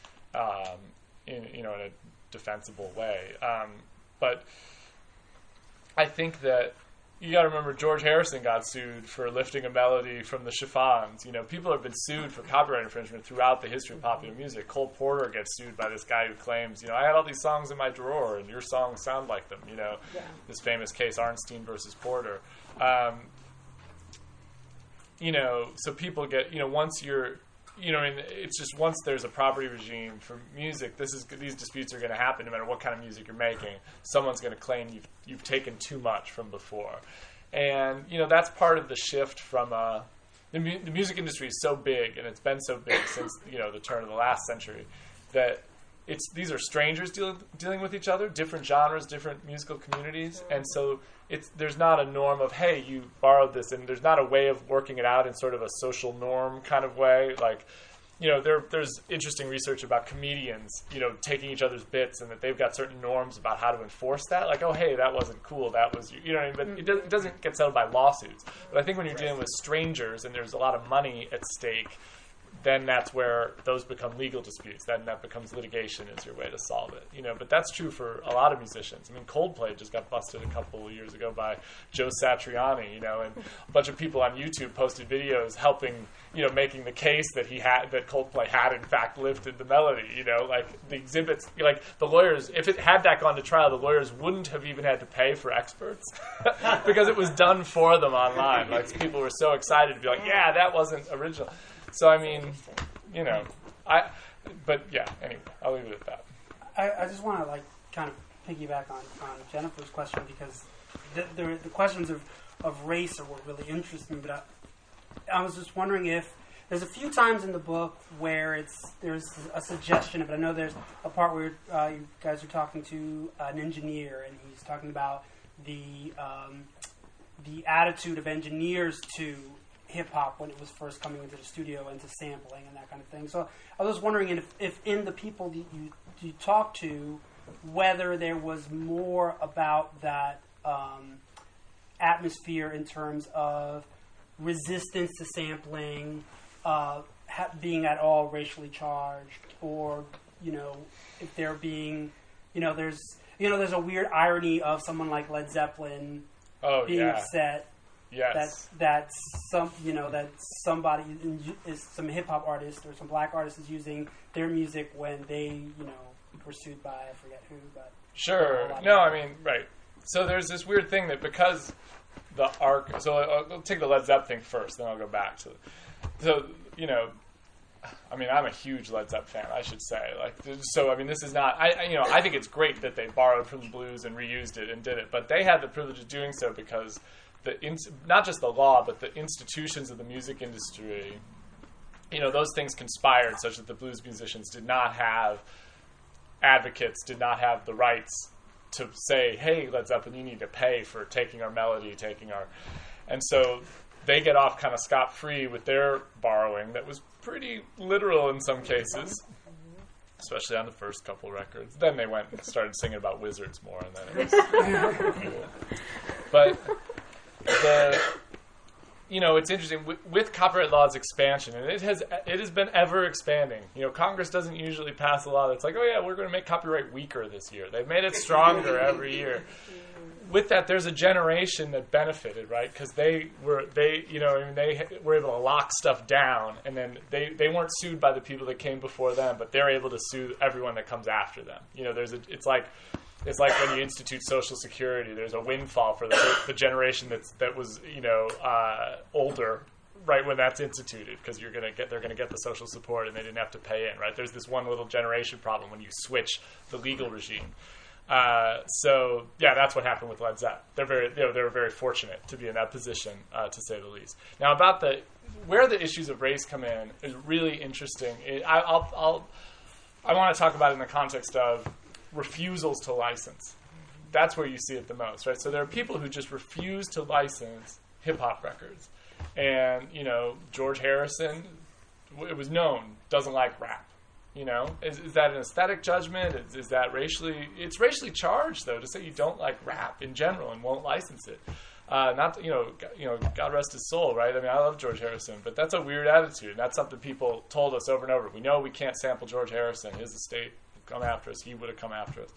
um, in you know, in a defensible way. Um, but I think that you got to remember George Harrison got sued for lifting a melody from the Chiffons. You know, people have been sued for copyright infringement throughout the history of popular music. Cole Porter gets sued by this guy who claims, you know, I had all these songs in my drawer and your songs sound like them. You know, Yeah. this famous case, Arnstein versus Porter. Um, you know, so people get, you know, once you're, you know, and it's just once there's a property regime for music, this is these disputes are going to happen no matter what kind of music you're making. Someone's going to claim you've you've taken too much from before, and you know that's part of the shift from uh, the, mu- the music industry is so big and it's been so big since you know the turn of the last century that it's these are strangers deal, dealing with each other, different genres, different musical communities, and so it's there's not a norm of hey you borrowed this, and there's not a way of working it out in sort of a social norm kind of way. Like, you know, there there's interesting research about comedians, you know, taking each other's bits, and that they've got certain norms about how to enforce that. Like, oh hey, that wasn't cool, that was you know what I mean. But mm-hmm. it, does, it doesn't get settled by lawsuits. But I think when you're dealing with strangers and there's a lot of money at stake, then that's where those become legal disputes. Then that becomes litigation as your way to solve it. You know, but that's true for a lot of musicians. I mean, Coldplay just got busted a couple of years ago by Joe Satriani, you know, and a bunch of people on YouTube posted videos helping, you know, making the case that he had, that Coldplay had in fact lifted the melody, you know, like the exhibits, like the lawyers, if it had that gone to trial, the lawyers wouldn't have even had to pay for experts because it was done for them online. Like people were so excited to be like, yeah, that wasn't original. So, I mean, you know, I, but yeah, anyway, I'll leave it at that. I, I just want to, like, kind of piggyback on, on Jennifer's question because the, the, the questions of, of race are what really interest me, but I, I was just wondering if there's a few times in the book where it's there's a suggestion of it. I know there's a part where uh, you guys are talking to an engineer, and he's talking about the um, the attitude of engineers to hip-hop when it was first coming into the studio and to sampling and that kind of thing. So I was wondering if, if in the people that you, you talked to, whether there was more about that um, atmosphere in terms of resistance to sampling, uh, ha- being at all racially charged, or, you know, if there being, you know, there's, you know, there's a weird irony of someone like Led Zeppelin oh, being yeah. upset Yes. That that some you know that somebody is some hip hop artist or some black artist is using their music when they you know were sued by I forget who, but sure. No, I mean right. So there's this weird thing that because the arc. So I'll, I'll take the Led Zeppelin thing first, then I'll go back to. So you know, I mean, I'm a huge Led Zeppelin fan. I should say, like, so. I mean, this is not. I, I you know, I think it's great that they borrowed from the blues and reused it and did it, but they had the privilege of doing so because. The in, not just the law, but the institutions of the music industry, you know, those things conspired such that the blues musicians did not have advocates, did not have the rights to say, hey, Led Zeppelin, you need to pay for taking our melody, taking our... And so they get off kind of scot-free with their borrowing that was pretty literal in some cases, especially on the first couple records. Then they went and started singing about wizards more, and then it was... But... The, you know, it's interesting with, with copyright law's expansion, and it has it has been ever expanding. You know, Congress doesn't usually pass a law that's like, oh yeah, we're going to make copyright weaker this year. They've made it stronger every year. With that, there's a generation that benefited, right? Because they were they you know I mean, they were able to lock stuff down, and then they, they weren't sued by the people that came before them, but they're able to sue everyone that comes after them. You know, there's a it's like. It's like when you institute Social Security. There's a windfall for the, the generation that's that was you know uh, older, right when that's instituted, because you're gonna get they're gonna get the social support and they didn't have to pay in, right? There's this one little generation problem when you switch the legal regime. Uh, so yeah, that's what happened with Led Zeppelin. They're very you know, they're very fortunate to be in that position, uh, to say the least. Now about the where the issues of race come in is really interesting. It, I, I'll, I'll I want to talk about it in the context of refusals to license. That's where you see it the most, right? So there are people who just refuse to license hip-hop records. And, you know, George Harrison, it was known, doesn't like rap. You know, is, is that an aesthetic judgment? Is, is that racially... It's racially charged, though, to say you don't like rap in general and won't license it. Uh, not, you know, you know, God rest his soul, right? I mean, I love George Harrison, but that's a weird attitude. And that's something people told us over and over. We know we can't sample George Harrison. His estate will come after us. He would have come after us.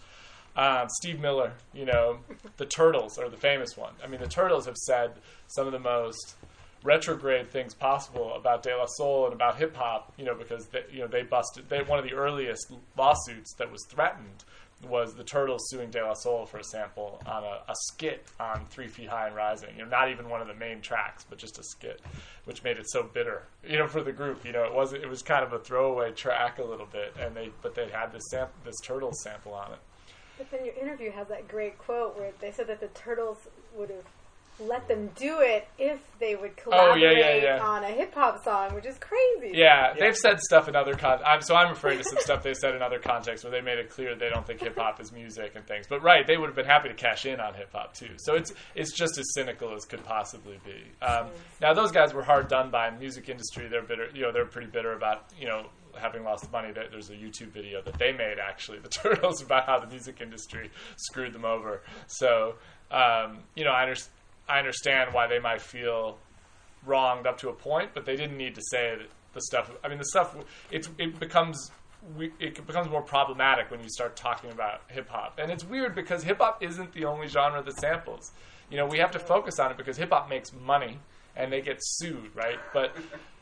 Um, Steve Miller, you know, the Turtles are the famous one. I mean, the Turtles have said some of the most retrograde things possible about De La Soul and about hip hop, you know, because they, you know they busted. They, one of the earliest lawsuits that was threatened was the Turtles suing De La Soul for a sample on a, a skit on Three Feet High and Rising. You know, not even one of the main tracks, but just a skit, which made it so bitter, you know, for the group. You know, it was it was kind of a throwaway track a little bit, and they but they had this sam- this Turtles sample on it. But then your interview has that great quote where they said that the Turtles would have let them do it if they would collaborate oh, yeah, yeah, yeah. on a hip-hop song, which is crazy. Yeah, yeah. They've said stuff in other con- I'm, so I'm referring to some stuff they said in other contexts where they made it clear they don't think hip-hop is music and things. But right, they would have been happy to cash in on hip-hop too. So it's it's just as cynical as could possibly be. Um, now, those guys were hard done by in the music industry. They're bitter, you know, they're pretty bitter about, you know, having lost money. There's a YouTube video that they made, actually, the Turtles, about how the music industry screwed them over. So, um, you know, I understand. I understand why they might feel wronged up to a point, but they didn't need to say that the stuff. I mean, the stuff. It it becomes it becomes more problematic when you start talking about hip hop, and it's weird because hip hop isn't the only genre that samples. You know, we have to focus on it because hip hop makes money, and they get sued, right? But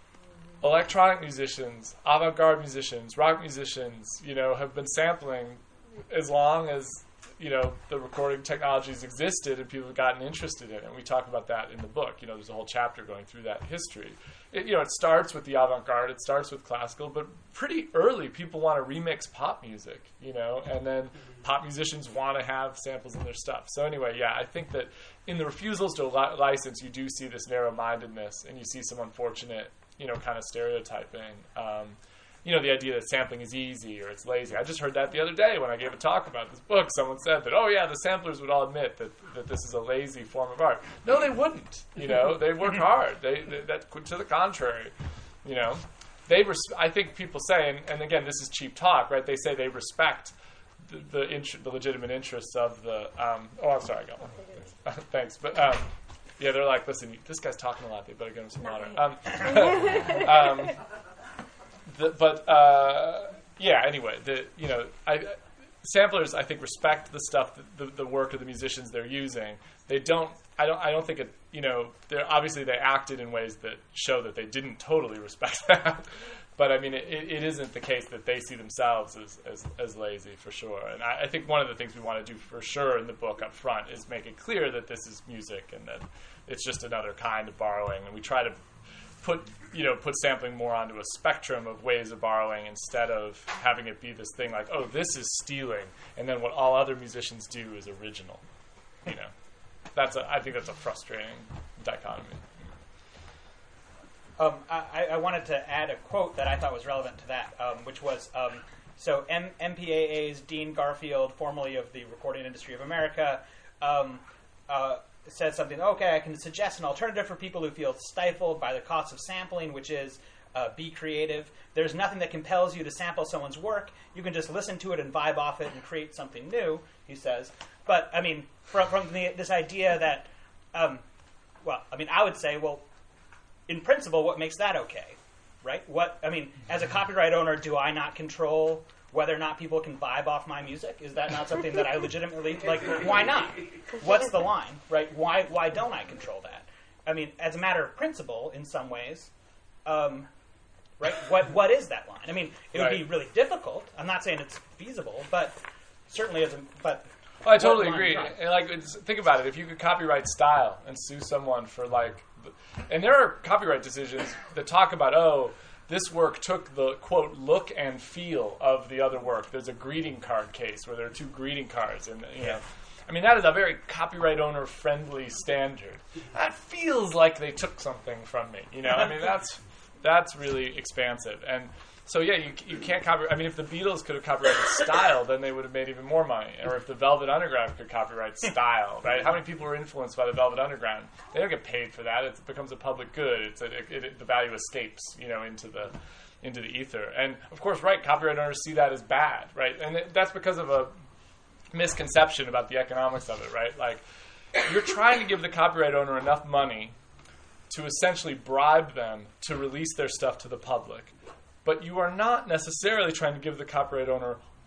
electronic musicians, avant-garde musicians, rock musicians, you know, have been sampling as long as, you know, the recording technologies existed and people have gotten interested in it. And we talk about that in the book. You know, there's a whole chapter going through that history. It, you know, it starts with the avant-garde, it starts with classical, but pretty early people want to remix pop music, you know, and then pop musicians want to have samples in their stuff. So anyway, yeah, I think that in the refusals to li- license, you do see this narrow-mindedness and you see some unfortunate, you know, kind of stereotyping. Um, You know, the idea that sampling is easy or it's lazy. I just heard that the other day when I gave a talk about this book. Someone said that, oh, yeah, the samplers would all admit that, that this is a lazy form of art. No, they wouldn't. You know, they work hard. They, they that to the contrary, you know. They res- I think people say, and, and again, this is cheap talk, right? They say they respect the the, int- the legitimate interests of the um, – oh, I'm sorry, go on. Thanks. But, um, yeah, they're like, listen, this guy's talking a lot. They better get him some water. Um, um The, but uh, yeah. Anyway, the you know, I, samplers I think respect the stuff, the, the work of the musicians they're using. They don't. I don't. I don't think it. You know, they're obviously they acted in ways that show that they didn't totally respect that. But I mean, it, it isn't the case that they see themselves as as, as lazy for sure. And I, I think one of the things we want to do for sure in the book up front is make it clear that this is music and that it's just another kind of borrowing. And we try to put you know put sampling more onto a spectrum of ways of borrowing instead of having it be this thing like, oh, this is stealing, and then what all other musicians do is original. You know, that's a, I think that's a frustrating dichotomy. Um, I, I wanted to add a quote that I thought was relevant to that, um, which was um, so M- MPAA's Dean Garfield, formerly of the Recording Industry of America, um, uh, said something, okay, I can suggest an alternative for people who feel stifled by the cost of sampling, which is uh, be creative. There's nothing that compels you to sample someone's work. You can just listen to it and vibe off it and create something new, he says. But, I mean, from, from the, this idea that, um, well, I mean, I would say, well, in principle, what makes that okay, right? What I mean, as a copyright owner, do I not control whether or not people can vibe off my music? Is that not something that I legitimately, like, why not? What's the line, right? Why why don't I control that? I mean, as a matter of principle, in some ways, um, right? What what is that line? I mean, it would Right. be really difficult. I'm not saying it's feasible, but certainly as a, but... Well, I totally what line agree. is right? And like, it's, think about it. If you could copyright style and sue someone for like, and there are copyright decisions that talk about, oh, this work took the, quote, look and feel of the other work. There's a greeting card case where there are two greeting cards. And, you know, I mean, that is a very copyright owner-friendly standard. That feels like they took something from me. You know, I mean, that's that's really expansive. And so, yeah, you you can't copyright. I mean, if the Beatles could have copyrighted style, then they would have made even more money. Or if the Velvet Underground could copyright style, right? How many people were influenced by the Velvet Underground? They don't get paid for that. It becomes a public good. It's a, it, it, the value escapes, you know, into the into the ether. And of course, right, copyright owners see that as bad, right? And it, that's because of a misconception about the economics of it, right? Like, you're trying to give the copyright owner enough money to essentially bribe them to release their stuff to the public. But you are not necessarily trying to give the copyright owner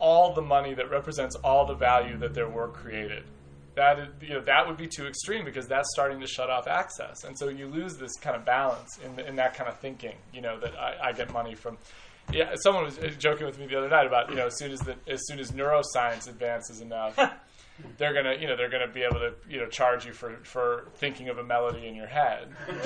all the money that represents all the value that their work created. That is, you know, that would be too extreme because that's starting to shut off access, and so you lose this kind of balance in the, in that kind of thinking. You know, that I, I get money from. Yeah, someone was joking with me the other night about, you know, as soon as the, as soon as neuroscience advances enough, they're gonna you know they're gonna be able to you know charge you for, for thinking of a melody in your head.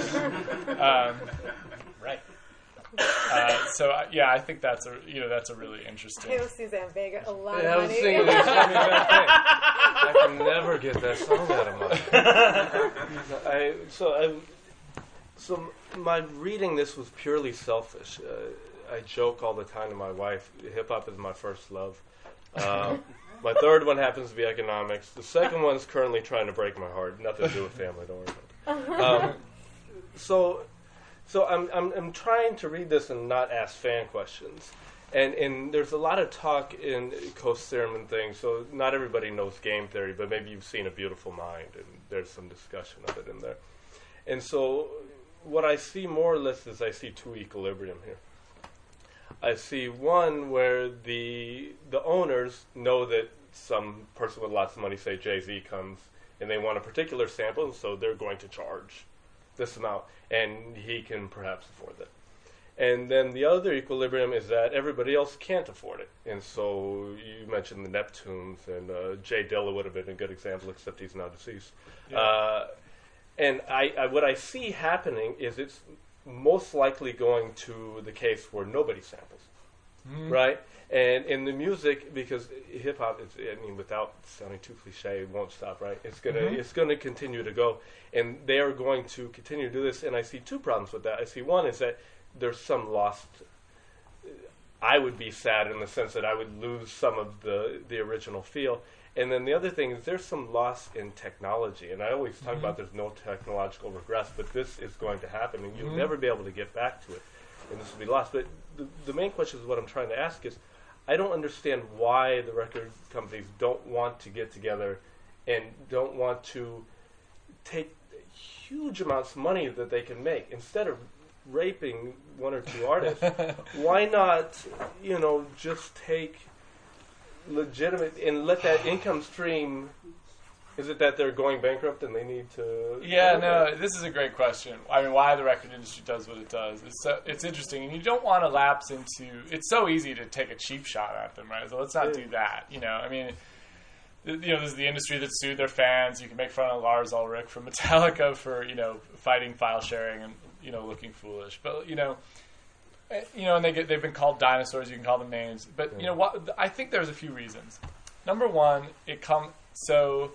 um, Right. Uh, so uh, yeah, I think that's a you know that's a really interesting. Give Suzanne Vega a lot Yeah, I of was money. thinking the same exact thing. I can never get that song out of my head. I so I so my reading this was purely selfish. Uh, I joke all the time to my wife. Hip hop is my first love. Uh, my third one happens to be economics. The second one's currently trying to break my heart. Nothing to do with family. Don't worry about it. Um, so. So I'm, I'm I'm trying to read this and not ask fan questions, and and there's a lot of talk in Coast Theorem and things. So not everybody knows game theory, but maybe you've seen A Beautiful Mind, and there's some discussion of it in there. And so what I see more or less is I see two equilibrium here. I see one where the the owners know that some person with lots of money, say Jay-Z, comes and they want a particular sample, and so they're going to charge this amount, and he can perhaps afford it. And then the other equilibrium is that everybody else can't afford it. And so you mentioned the Neptunes, and uh, Jay Dilla would have been a good example, except he's now deceased. Yeah. Uh, and I, I, what I see happening is it's most likely going to the case where nobody samples, mm-hmm. right? And in the music, because hip hop is, I mean, without sounding too cliche, it won't stop, right? It's gonna, mm-hmm. it's gonna continue to go, and they are going to continue to do this. And I see two problems with that. I see one is that there's some lost. I would be sad in the sense that I would lose some of the the original feel. And then the other thing is there's some loss in technology. And I always talk mm-hmm. about there's no technological regress, but this is going to happen, and you'll mm-hmm. never be able to get back to it, and this will be lost. But the, the main question is what I'm trying to ask is, I don't understand why the record companies don't want to get together and don't want to take huge amounts of money that they can make. Instead of raping one or two artists, why not, you know, just take legitimate and let that income stream. Is it that they're going bankrupt and they need to? Yeah, no, this is a great question. I mean, why the record industry does what it does. It's so, it's interesting, and you don't want to lapse into. It's so easy to take a cheap shot at them, right? So let's not do that. You know, I mean, you know, this is the industry that sued their fans. You can make fun of Lars Ulrich from Metallica for, you know, fighting file sharing and, you know, looking foolish. But, you know, you know, and they get they've been called dinosaurs. You can call them names, but yeah. you know what? I think there's a few reasons. Number one, it come so.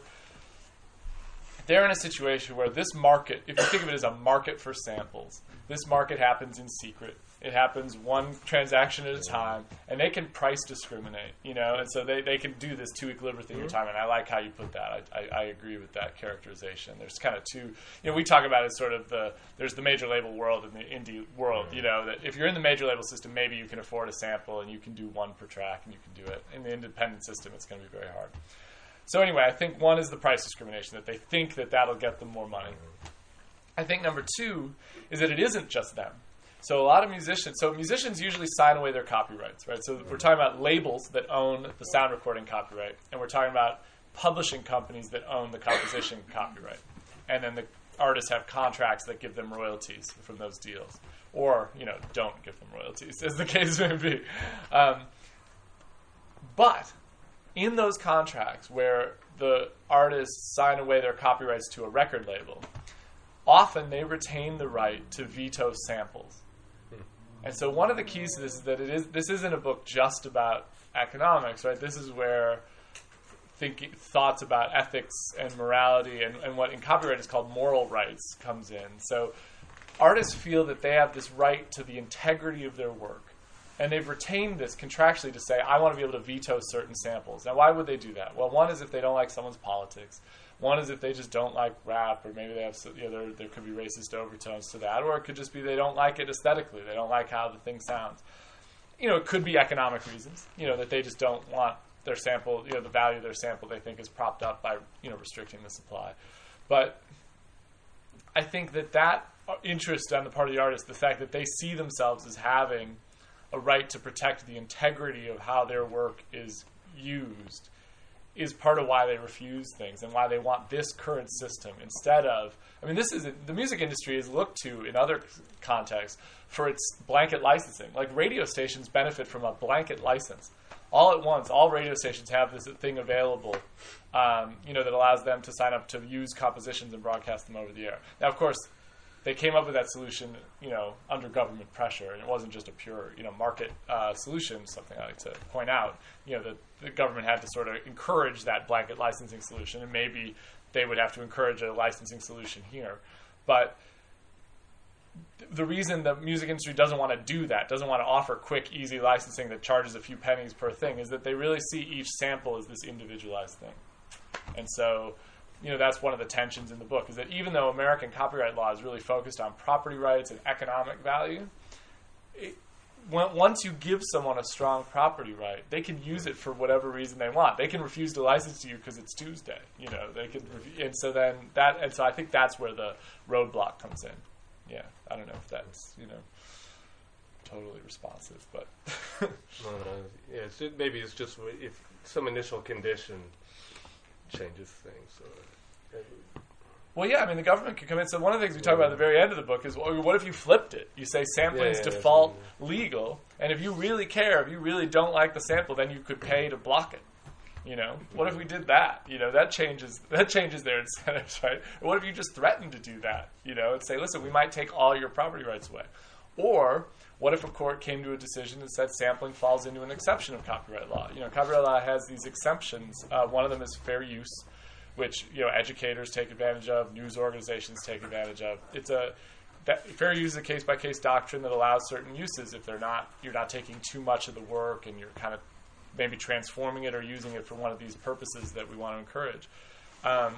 They're in a situation where this market, if you think of it as a market for samples, this market happens in secret. It happens one transaction at a time, and they can price discriminate, you know, and so they, they can do this two equilibrium thing at a time, and I like how you put that. I, I, I agree with that characterization. There's kind of two, you know, we talk about it as sort of the, there's the major label world and the indie world, you know, that if you're in the major label system, maybe you can afford a sample and you can do one per track and you can do it. In the independent system, it's going to be very hard. So anyway, I think one is the price discrimination, that they think that that'll get them more money. I think number two is that it isn't just them. So a lot of musicians, so musicians usually sign away their copyrights, right? So we're talking about labels that own the sound recording copyright, and we're talking about publishing companies that own the composition copyright. And then the artists have contracts that give them royalties from those deals. Or, you know, don't give them royalties, as the case may be. Um, but in those contracts where the artists sign away their copyrights to a record label, often they retain the right to veto samples. Hmm. And so one of the keys to this is that it is this isn't a book just about economics, right? This is where thinking thoughts about ethics and morality and, and what in copyright is called moral rights comes in. So artists feel that they have this right to the integrity of their work. And they've retained this contractually to say, I want to be able to veto certain samples. Now, why would they do that? Well, one is if they don't like someone's politics. One is if they just don't like rap, or maybe they have, you know, there, there could be racist overtones to that. Or it could just be they don't like it aesthetically. They don't like how the thing sounds. You know, it could be economic reasons, you know, that they just don't want their sample, you know, the value of their sample they think is propped up by, you know, restricting the supply. But I think that that interest on the part of the artist, the fact that they see themselves as having a right to protect the integrity of how their work is used is part of why they refuse things and why they want this current system instead of, I mean, this is, the music industry is looked to in other contexts for its blanket licensing. Like radio stations benefit from a blanket license. All at once, all radio stations have this thing available, um, you know, that allows them to sign up to use compositions and broadcast them over the air. Now, of course, they came up with that solution, you know, under government pressure, and it wasn't just a pure, you know, market uh, solution. Something I like to point out, you know, that the government had to sort of encourage that blanket licensing solution, and maybe they would have to encourage a licensing solution here. But the reason the music industry doesn't want to do that, doesn't want to offer quick, easy licensing that charges a few pennies per thing, is that they really see each sample as this individualized thing. And so, you know, that's one of the tensions in the book, is that even though American copyright law is really focused on property rights and economic value, it, when, once you give someone a strong property right, they can use it for whatever reason they want. They can refuse to license to you because it's Tuesday, you know. They could, and so then that, and so I think that's where the roadblock comes in. Yeah, I don't know if that's, you know, totally responsive, but no, no, yeah, it's, it, maybe it's just if some initial condition changes things. Or, uh, well, yeah, I mean, the government can come in. So one of the things we talk about at the very end of the book is, well, what if you flipped it? You say sampling is Yeah, yeah, default yeah. legal, and if you really care, if you really don't like the sample, then you could pay to block it. You know, what if we did that? You know, that changes that changes their incentives, right? Or what if you just threatened to do that? You know, and say, listen, we might take all your property rights away. Or what if a court came to a decision and said sampling falls into an exception of copyright law? You know, copyright law has these exemptions. Uh, one of them is fair use, which, you know, educators take advantage of, news organizations take advantage of. It's a that, fair use is a case by case doctrine that allows certain uses if they're not you're not taking too much of the work and you're kind of maybe transforming it or using it for one of these purposes that we want to encourage. Um,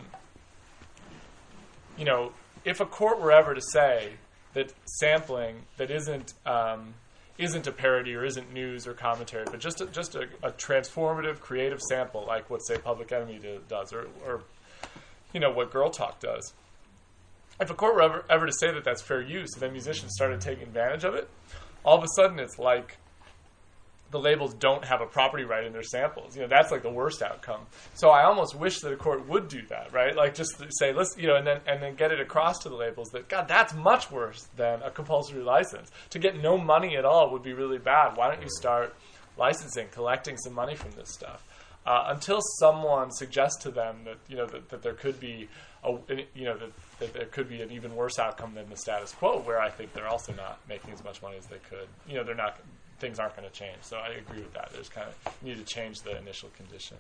you know, if a court were ever to say that sampling that isn't um, isn't a parody or isn't news or commentary, but just a, just a, a transformative, creative sample, like what, say, Public Enemy do, does, or, or you know what Girl Talk does. If a court were ever, ever to say that that's fair use, and then musicians started taking advantage of it, all of a sudden it's like the labels don't have a property right in their samples. You know, that's like the worst outcome. So I almost wish that a court would do that, right? Like just say, let's, you know, and then and then get it across to the labels that, God, that's much worse than a compulsory license. To get no money at all would be really bad. Why don't you start licensing, collecting some money from this stuff? Uh, until someone suggests to them that, you know, that, that there could be, a, you know, that, that there could be an even worse outcome than the status quo, where I think they're also not making as much money as they could. You know, they're not. Things aren't going to change. So I agree with that. There's kind of you need to change the initial condition.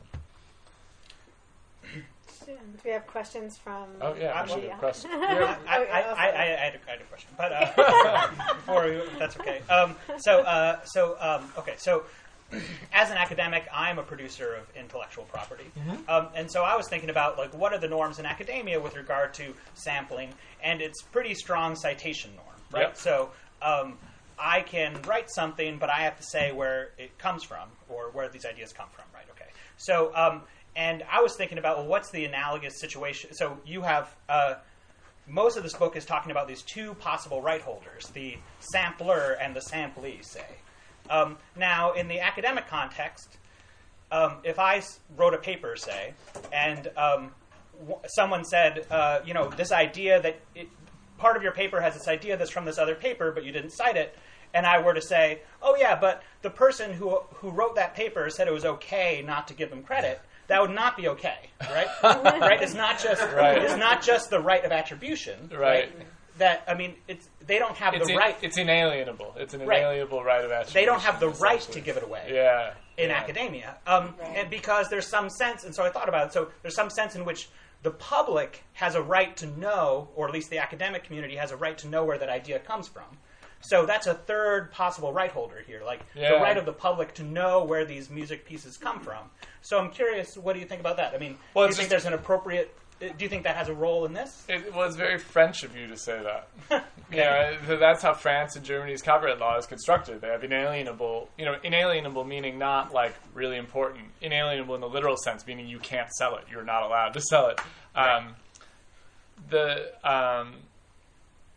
Do we have questions from? Oh yeah, I'm actually, yeah. a question. I, I, Oh, I, yeah, I, I, had a, I had a question, but uh, before we, if that's okay. Um, so, uh, so um, okay, so as an academic, I'm a producer of intellectual property, Mm-hmm. um, and so I was thinking about like what are the norms in academia with regard to sampling, and it's pretty strong citation norm, right? Yep. So. Um, I can write something, but I have to say where it comes from or where these ideas come from, right? Okay. So, um, and I was thinking about, well, what's the analogous situation? So you have, uh, most of this book is talking about these two possible right holders, the sampler and the samplee, say. Um, now, in the academic context, um, if I s- wrote a paper, say, and um, w- someone said, uh, you know, this idea that it, part of your paper has this idea that's from this other paper, but you didn't cite it, and I were to say, oh yeah, but the person who who wrote that paper said it was okay not to give them credit, that would not be okay, right? Right? It's not just Right. it's not just the right of attribution, Right. That I mean, it's they don't have It's the in- right. It's inalienable. It's an Right. inalienable right of attribution. They don't have the right to essentially. give it away. Yeah. In yeah. academia, um, Right. and because there's some sense, and so I thought about it. So there's some sense in which the public has a right to know, or at least the academic community has a right to know where that idea comes from. So that's a third possible right holder here, like Yeah. the right of the public to know where these music pieces come from. So I'm curious, what do you think about that? I mean, Well, do you it's think just- there's an appropriate? Do you think that has a role in this? It was very French of you to say that. You know, th- that's how France and Germany's copyright law is constructed. They have inalienable, you know, inalienable meaning not like really important. Inalienable in the literal sense, meaning you can't sell it. You're not allowed to sell it. Um, the um,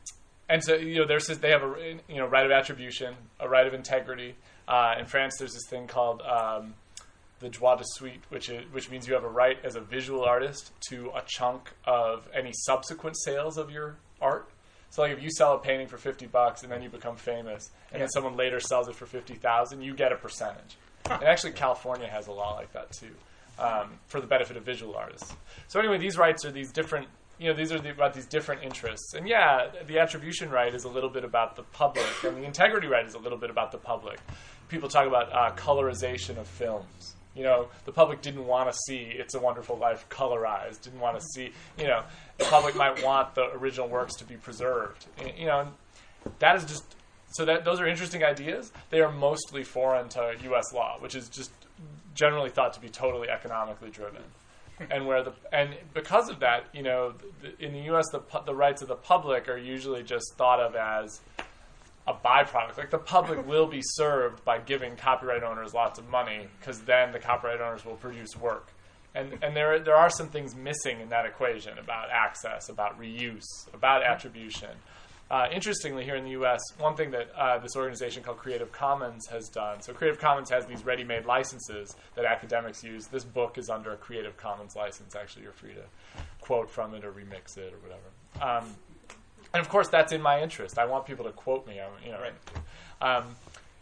and so you know, there's they have a you know right of attribution, a right of integrity. Uh, in France, there's this thing called um, the droit de suite, which is, which means you have a right as a visual artist to a chunk of any subsequent sales of your art. So, like, if you sell a painting for fifty bucks and then you become famous, and Yeah. then someone later sells it for fifty thousand, you get a percentage. And actually, California has a law like that too, um, for the benefit of visual artists. So, anyway, these rights are these different. You know, these are the, about these different interests. And yeah, the attribution right is a little bit about the public, and the integrity right is a little bit about the public. People talk about uh, colorization of films. You know, the public didn't want to see It's a Wonderful Life colorized, didn't want to see, you know, the public might want the original works to be preserved. You know, and that is just, so that those are interesting ideas. They are mostly foreign to U S law, which is just generally thought to be totally economically driven. And where the and because of that, you know, the, in the U S, the the rights of the public are usually just thought of as a byproduct. Like, the public will be served by giving copyright owners lots of money, because then the copyright owners will produce work. And and there there are some things missing in that equation about access, about reuse, about attribution. Uh, interestingly, here in the U S, one thing that uh, this organization called Creative Commons has done, so Creative Commons has these ready-made licenses that academics use. This book is under a Creative Commons license. Actually, you're free to quote from it or remix it or whatever. Um, and of course, that's in my interest. I want people to quote me. I, you know, right. um,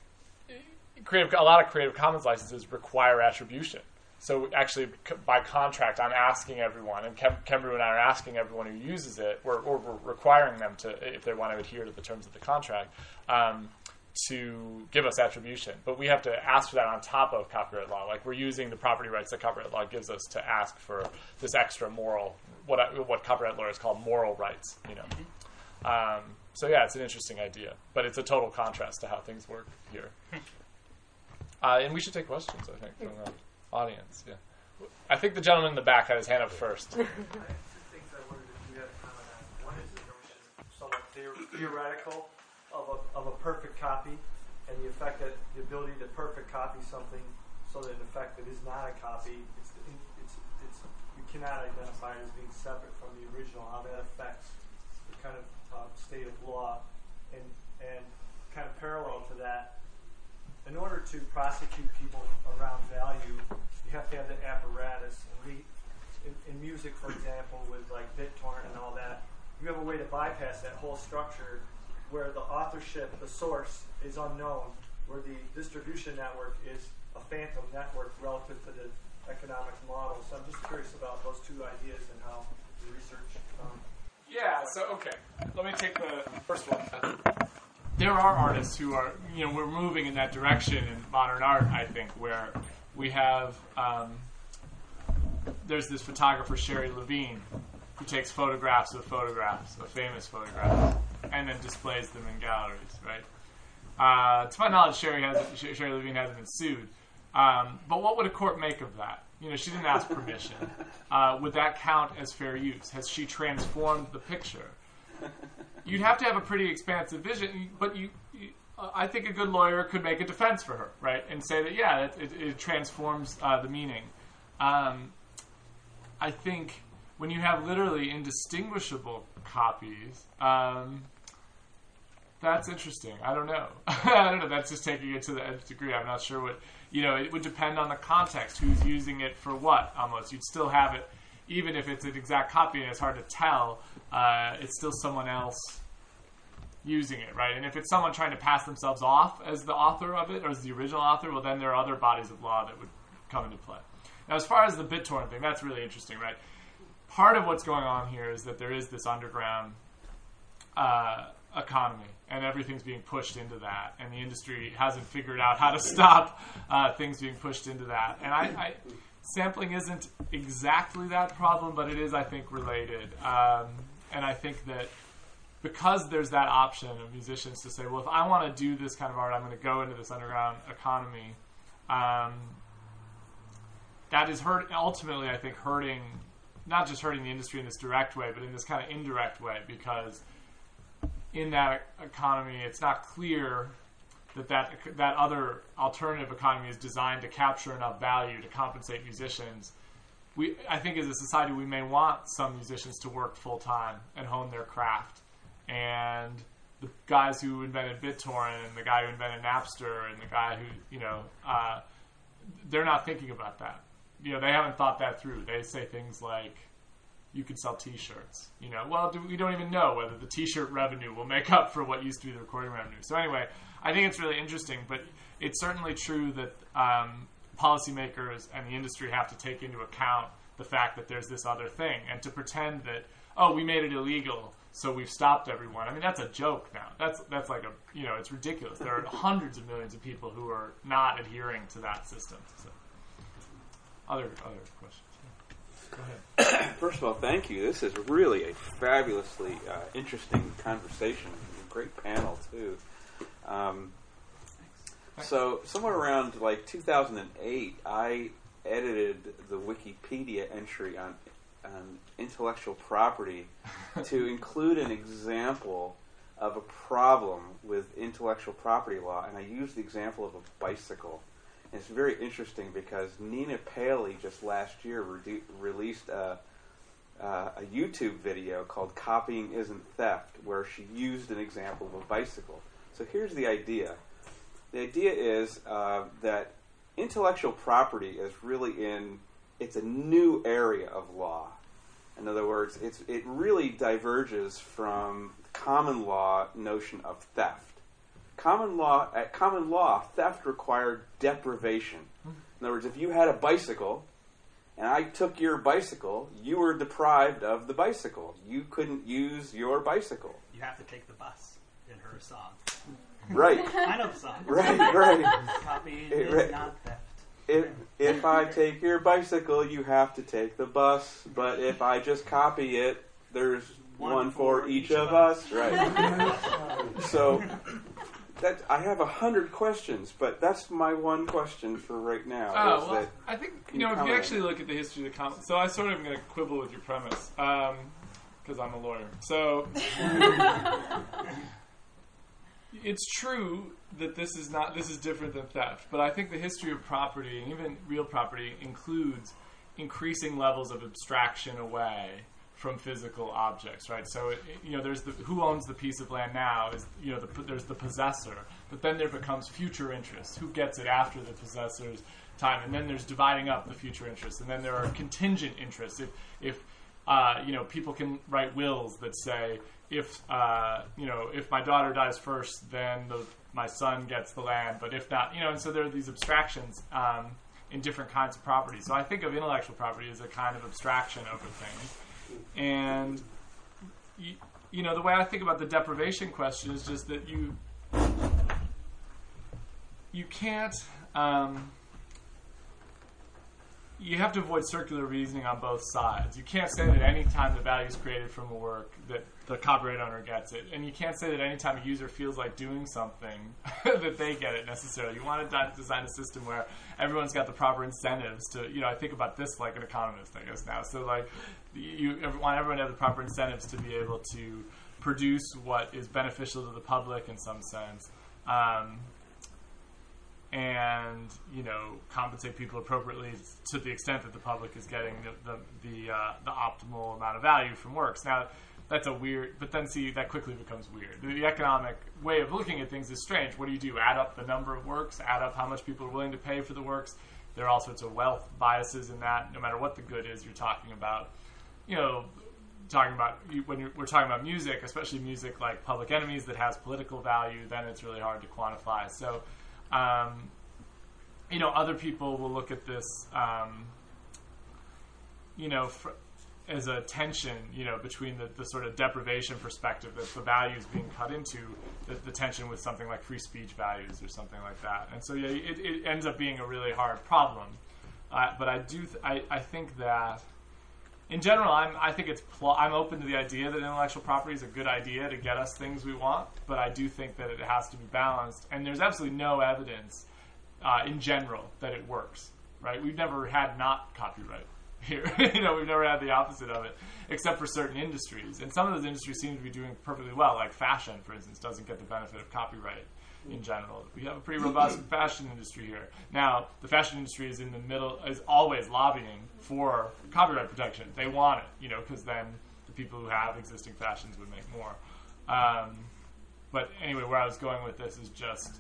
creative, a lot of Creative Commons licenses require attribution. So actually, c- by contract, I'm asking everyone, and Kem, Kemru and I are asking everyone who uses it, or, or we're requiring them to, if they want to adhere to the terms of the contract, um, to give us attribution. But we have to ask for that on top of copyright law. Like, we're using the property rights that copyright law gives us to ask for this extra moral, what I, what copyright lawyers call moral rights. You know. Um, so yeah, it's an interesting idea, but it's a total contrast to how things work here. Uh, and we should take questions, I think, from the audience. Yeah, I think the gentleman in the back had his hand up first. I have two things I wondered if you had a comment on. One is the notion, somewhat theor- theoretical, of a, of a perfect copy, and the effect that the ability to perfect copy something so that in effect it is not a copy. It's, it's, it's, you cannot identify it as being separate from the original, how that affects the kind of uh, state of law. And, and kind of parallel to that, in order to prosecute people around value, you have to have the apparatus. And we, in, in music, for example, with like BitTorrent and all that, you have a way to bypass that whole structure where the authorship, the source, is unknown, where the distribution network is a phantom network relative to the economic model. So I'm just curious about those two ideas and how the research. Um, Yeah, so, okay. Let me take the first one. There are artists who are, you know, we're moving in that direction in modern art, I think, where we have, um, there's this photographer, Sherry Levine, who takes photographs of photographs, of famous photographs, and then displays them in galleries, right? Uh, to my knowledge, Sherry, has, Sherry Levine hasn't been sued. Um, but what would a court make of that? You know, she didn't ask permission. Uh, would that count as fair use? Has she transformed the picture? You'd have to have a pretty expansive vision, but you, you uh, I think a good lawyer could make a defense for her, right, and say that, yeah, it, it, it transforms uh, the meaning. Um, I think when you have literally indistinguishable copies, um, that's interesting. I don't know. I don't know. That's just taking it to the nth degree. I'm not sure what, you know, it would depend on the context, who's using it for what, almost. You'd still have it, even if it's an exact copy and it's hard to tell, uh, it's still someone else using it, right? And if it's someone trying to pass themselves off as the author of it, or as the original author, well, then there are other bodies of law that would come into play. Now, as far as the BitTorrent thing, that's really interesting, right? Part of what's going on here is that there is this underground uh, economy, and everything's being pushed into that, and the industry hasn't figured out how to stop uh, things being pushed into that. And I, I, sampling isn't exactly that problem, but it is, I think, related. Um, and I think that because there's that option of musicians to say, well, if I want to do this kind of art, I'm going to go into this underground economy. Um, that is hurt, ultimately, I think, hurting, not just hurting the industry in this direct way, but in this kind of indirect way, because in that economy, it's not clear that, that that other alternative economy is designed to capture enough value to compensate musicians. We, I think as a society, we may want some musicians to work full-time and hone their craft. And the guys who invented BitTorrent and the guy who invented Napster and the guy who, you know, uh, they're not thinking about that. You know, they haven't thought that through. They say things like, you could sell T-shirts. You know, well, do, we don't even know whether the T-shirt revenue will make up for what used to be the recording revenue. So anyway, I think it's really interesting, but it's certainly true that um, policymakers and the industry have to take into account the fact that there's this other thing, and to pretend that, oh, we made it illegal, so we've stopped everyone. I mean, that's a joke now. That's that's like a, you know, it's ridiculous. There are hundreds of millions of people who are not adhering to that system. So, other other questions. Go ahead. First of all, thank you. This is really a fabulously uh, interesting conversation. A great panel, too. Um, so, somewhere around like two thousand eight, I edited the Wikipedia entry on, on intellectual property to include an example of a problem with intellectual property law, and I used the example of a bicycle. And it's very interesting because Nina Paley just last year re- released a, uh, a YouTube video called Copying Isn't Theft, where she used an example of a bicycle. So here's the idea. The idea is uh, that intellectual property is really in, it's a new area of law. In other words, it's it really diverges from the common law notion of theft. Common law, at common law, theft required deprivation. In other words, if you had a bicycle and I took your bicycle, you were deprived of the bicycle. You couldn't use your bicycle. You have to take the bus in her song. Right. I know the song. Right, right. Copy It- is right. not theft. If, if I take your bicycle, you have to take the bus. But if I just copy it, there's one, One for, for each, each of of us. Right. So that I have a hundred questions, but that's my one question for right now. Oh, is well, that I think, Can you you know, if you comment? actually look at the history of the comic, so I sort of am going to quibble with your premise, because I'm a lawyer. So, it's true that this is not, this is different than theft, but I think the history of property, and even real property, includes increasing levels of abstraction away from physical objects, right? So, it, it- you know, there's the, who owns the piece of land now is, you know, the, there's the possessor, but then there becomes future interest. Who gets it after the possessor's time? And then there's dividing up the future interests. And then there are contingent interests. If, if uh, you know, people can write wills that say, if, uh, you know, if my daughter dies first, then the, my son gets the land, but if not, you know, and so there are these abstractions um, in different kinds of property. So I think of intellectual property as a kind of abstraction over things. And, you, you know, the way I think about the deprivation question is just that you you can't, um, you have to avoid circular reasoning on both sides. You can't say that any time the value is created from a work that the copyright owner gets it. And you can't say that any time a user feels like doing something that they get it necessarily. You want to di- design a system where everyone's got the proper incentives to, you know, I think about this like an economist, I guess, now. So, like, you you want everyone to have the proper incentives to be able to produce what is beneficial to the public in some sense. Um, and, you know, compensate people appropriately to the extent that the public is getting the the the, uh, the optimal amount of value from works. Now, that's a weird, but then see, that quickly becomes weird. The, the economic way of looking at things is strange. What do you do? Add up the number of works, add up how much people are willing to pay for the works. There are all sorts of wealth biases in that, no matter what the good is you're talking about. You know, talking about, when you're, we're talking about music, especially music like Public Enemies that has political value, then it's really hard to quantify. So, um, you know, other people will look at this, um, you know, fr- as a tension, you know, between the, the sort of deprivation perspective that the value is being cut into, the, the tension with something like free speech values or something like that. And so, yeah, it, it ends up being a really hard problem. Uh, but I do, th- I, I think that, in general, I'm, I think it's, pl- I'm open to the idea that intellectual property is a good idea to get us things we want, but I do think that it has to be balanced. And there's absolutely no evidence uh, in general that it works, right? We've never had not copyright here. You know, we've never had the opposite of it, except for certain industries. And some of those industries seem to be doing perfectly well, like fashion, for instance, doesn't get the benefit of copyright in general. We have a pretty robust fashion industry here. Now, the fashion industry is in the middle, is always lobbying for copyright protection. They want it, you know, because then the people who have existing fashions would make more. Um, but anyway, where I was going with this is just,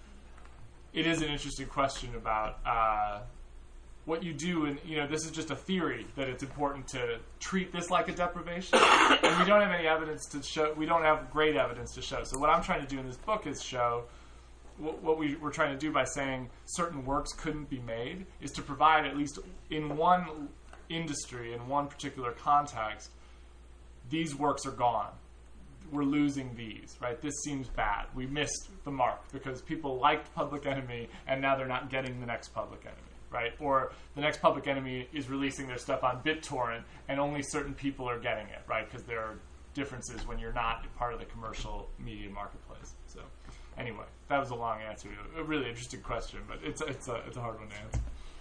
it is an interesting question about uh, what you do, and you know, this is just a theory that it's important to treat this like a deprivation, and we don't have any evidence to show. We don't have great evidence to show. So what I'm trying to do in this book is show what, what we we're trying to do by saying certain works couldn't be made is to provide, at least in one industry, in one particular context, these works are gone. We're losing these, right? This seems bad. We missed the mark because people liked Public Enemy, and now they're not getting the next Public Enemy. Right? Or the next Public Enemy is releasing their stuff on BitTorrent, and only certain people are getting it, right? Because there are differences when you're not part of the commercial media marketplace. So, anyway, that was a long answer to a really interesting question, but it's it's a it's a hard one to answer.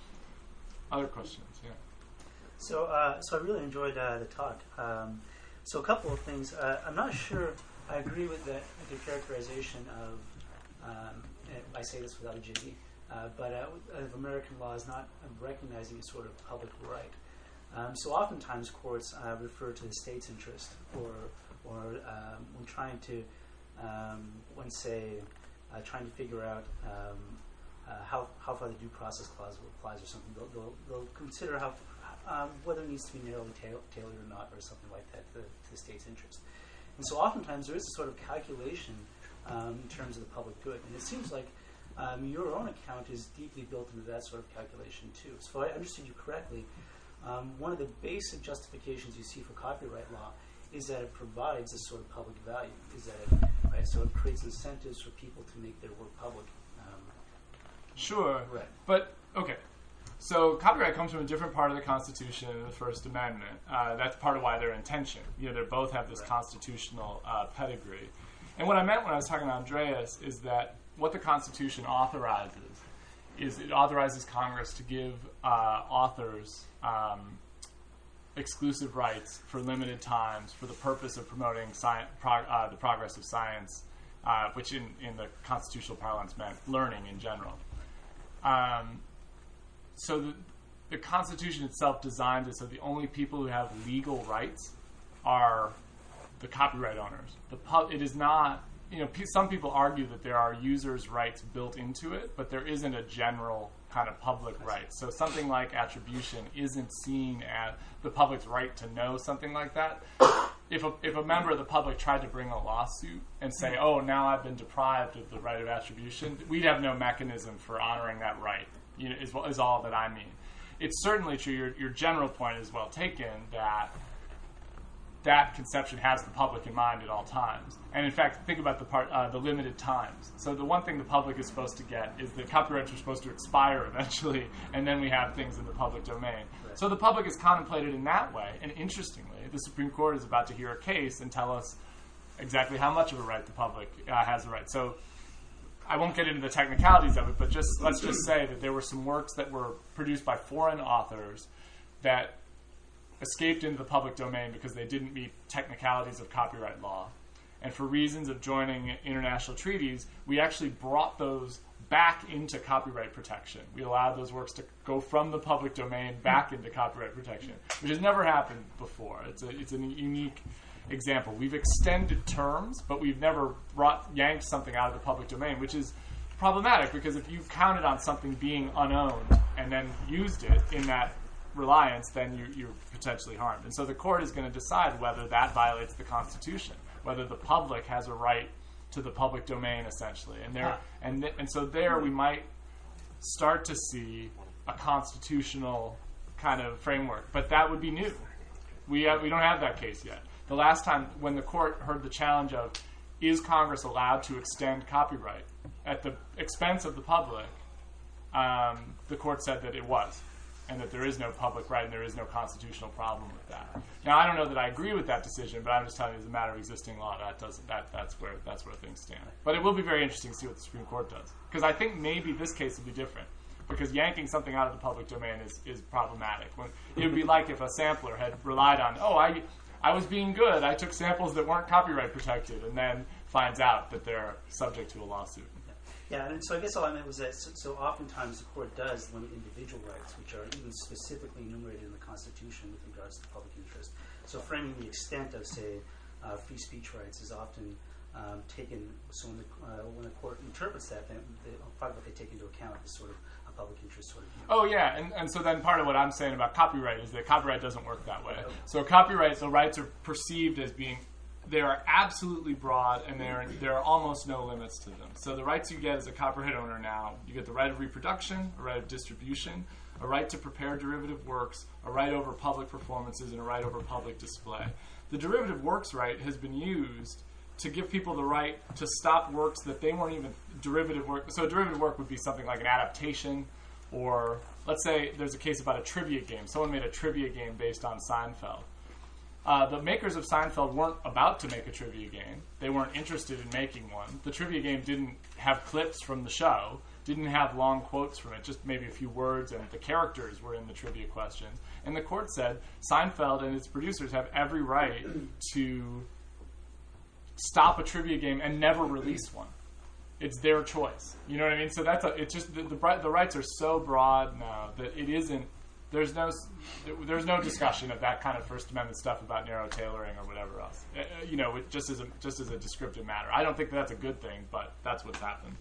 Other questions? Yeah. So, uh, so I really enjoyed uh, the talk. Um, so, a couple of things. Uh, I'm not sure I agree with the, with the characterization of. Um, I say this without a J D. Uh, but uh, of American law is not um, recognizing a sort of public right. Um, so oftentimes courts uh, refer to the state's interest, or or um, when trying to, um, when say, uh, trying to figure out um, uh, how how far the due process clause applies or something. They'll they'll, they'll consider how um, whether it needs to be narrowly ta- tailored or not, or something like that to, to the state's interest. And so oftentimes there is a sort of calculation um, in terms of the public good, and it seems like. Um, your own account is deeply built into that sort of calculation too. So if I understood you correctly, um, one of the basic justifications you see for copyright law is that it provides a sort of public value. Is that it, right? So it creates incentives for people to make their work public. Um, sure, right. But okay. So copyright comes from a different part of the Constitution and the First Amendment. Uh, that's part of why they're in tension. You know, they both have this right. constitutional uh, pedigree. And what I meant when I was talking to Andreas is that what the Constitution authorizes is it authorizes Congress to give uh, authors um, exclusive rights for limited times for the purpose of promoting sci- prog- uh, the progress of science, uh, which in, in the constitutional parlance meant learning in general. Um, so the, the Constitution itself designed it so the only people who have legal rights are the copyright owners. The pu- it is not... You know, p- some people argue that there are users' rights built into it, but there isn't a general kind of public right. So something like attribution isn't seen as the public's right to know something like that. If a, if a member of the public tried to bring a lawsuit and say, oh, now I've been deprived of the right of attribution, we'd have no mechanism for honoring that right, you know, is, is all that I mean. It's certainly true, your, your general point is well taken, that that conception has the public in mind at all times. And in fact, think about the part, uh, the limited times. So the one thing the public is supposed to get is that copyrights are supposed to expire eventually, and then we have things in the public domain. Right. So the public is contemplated in that way. And interestingly, the Supreme Court is about to hear a case and tell us exactly how much of a right the public uh, has a right. So I won't get into the technicalities of it, but just let's just say that there were some works that were produced by foreign authors that escaped into the public domain because they didn't meet technicalities of copyright law. And for reasons of joining international treaties, we actually brought those back into copyright protection. We allowed those works to go from the public domain back into copyright protection, which has never happened before. It's a, it's a unique example. We've extended terms, but we've never brought, yanked something out of the public domain, which is problematic because if you counted on something being unowned and then used it in that reliance, then you, you're potentially harmed. And so the court is going to decide whether that violates the Constitution, whether the public has a right to the public domain, essentially. And there, and th- and so there we might start to see a constitutional kind of framework, but that would be new. We have, we don't have that case yet. The last time when the court heard the challenge of is Congress allowed to extend copyright at the expense of the public, um, the court said that it was, and that there is no public right and there is no constitutional problem with that. Now, I don't know that I agree with that decision, but I'm just telling you as a matter of existing law, that doesn't that that's where that's where things stand. But it will be very interesting to see what the Supreme Court does, because I think maybe this case will be different, because yanking something out of the public domain is, is problematic. When, it would be like if a sampler had relied on, oh, I I was being good, I took samples that weren't copyright protected, and then finds out that they're subject to a lawsuit. Yeah, and so I guess all I meant was that so, so oftentimes the court does limit individual rights, which are even specifically enumerated in the Constitution with regards to public interest. So framing the extent of, say, uh, free speech rights is often um, taken, so when the, uh, when the court interprets that, then they, part of what they take into account is sort of a public interest sort of view. Oh, yeah, and, and so then part of what I'm saying about copyright is that copyright doesn't work that way. So copyright, so rights are perceived as being, they are absolutely broad, and there there are almost no limits to them. So the rights you get as a copyright owner now, you get the right of reproduction, a right of distribution, a right to prepare derivative works, a right over public performances, and a right over public display. The derivative works right has been used to give people the right to stop works that they weren't even derivative work. So a derivative work would be something like an adaptation, or let's say there's a case about a trivia game. Someone made a trivia game based on Seinfeld. Uh, the makers of Seinfeld weren't about to make a trivia game. They weren't interested in making one. The trivia game didn't have clips from the show, didn't have long quotes from it, just maybe a few words, and the characters were in the trivia questions. And the court said Seinfeld and its producers have every right to stop a trivia game and never release one. It's their choice. You know what I mean? So that's a, it's just the, the the rights are so broad now that it isn't. There's no there's no discussion of that kind of First Amendment stuff about narrow tailoring or whatever else. Uh, you know, it just as a just as a descriptive matter. I don't think that's a good thing, but that's what's happened.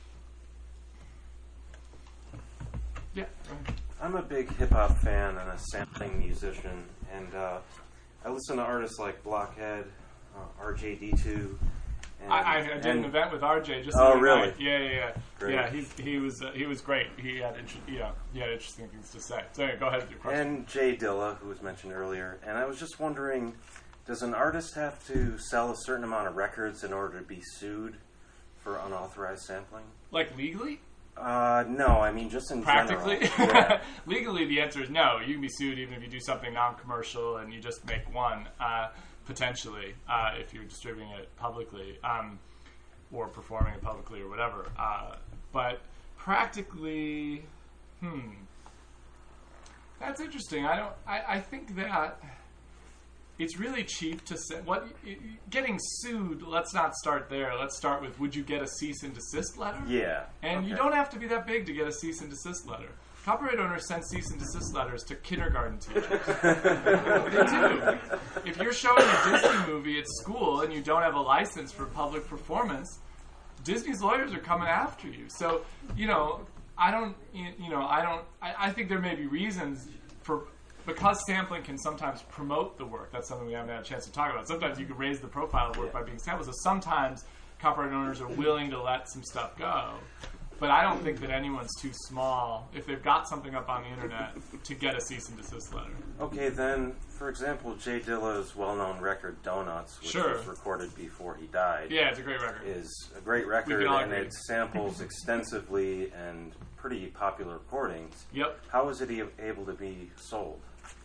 Yeah. I'm a big hip hop fan and a sampling musician, and uh, I listen to artists like Blockhead, uh, R J D two. And, I, I did an event with R J just. Oh, the really? Night. Yeah, yeah, yeah. Great. Yeah, he's, he was uh, he was great. He had inter- yeah, he had interesting things to say. So anyway, go ahead with your question. And Jay Dilla, who was mentioned earlier, and I was just wondering, does an artist have to sell a certain amount of records in order to be sued for unauthorized sampling? Like legally? Uh, no, I mean just in Practically? general. Yeah. Legally, the answer is no. You can be sued even if you do something non-commercial and you just make one, uh, potentially, uh, if you're distributing it publicly, um, or performing it publicly or whatever. Uh, but practically, hmm, that's interesting. I don't. I, I think that it's really cheap to say what it, getting sued. Let's not start there. Let's start with: would you get a cease and desist letter? Yeah. And okay. you don't have to be that big to get a cease and desist letter. Copyright owners send cease and desist letters to kindergarten teachers. They do. If you're showing a Disney movie at school and you don't have a license for public performance, Disney's lawyers are coming after you. So, you know, I don't, you know, I don't, I, I think there may be reasons for, because sampling can sometimes promote the work. That's something we haven't had a chance to talk about. Sometimes you can raise the profile of work yeah. by being sampled. So sometimes copyright owners are willing to let some stuff go. But I don't think that anyone's too small, if they've got something up on the internet, to get a cease and desist letter. Okay, then, for example, Jay Dilla's well-known record, Donuts, which Sure. was recorded before he died, Yeah, it's a great record. is a great record, can all and agree. it samples extensively and pretty popular recordings. Yep. How is it e- able to be sold?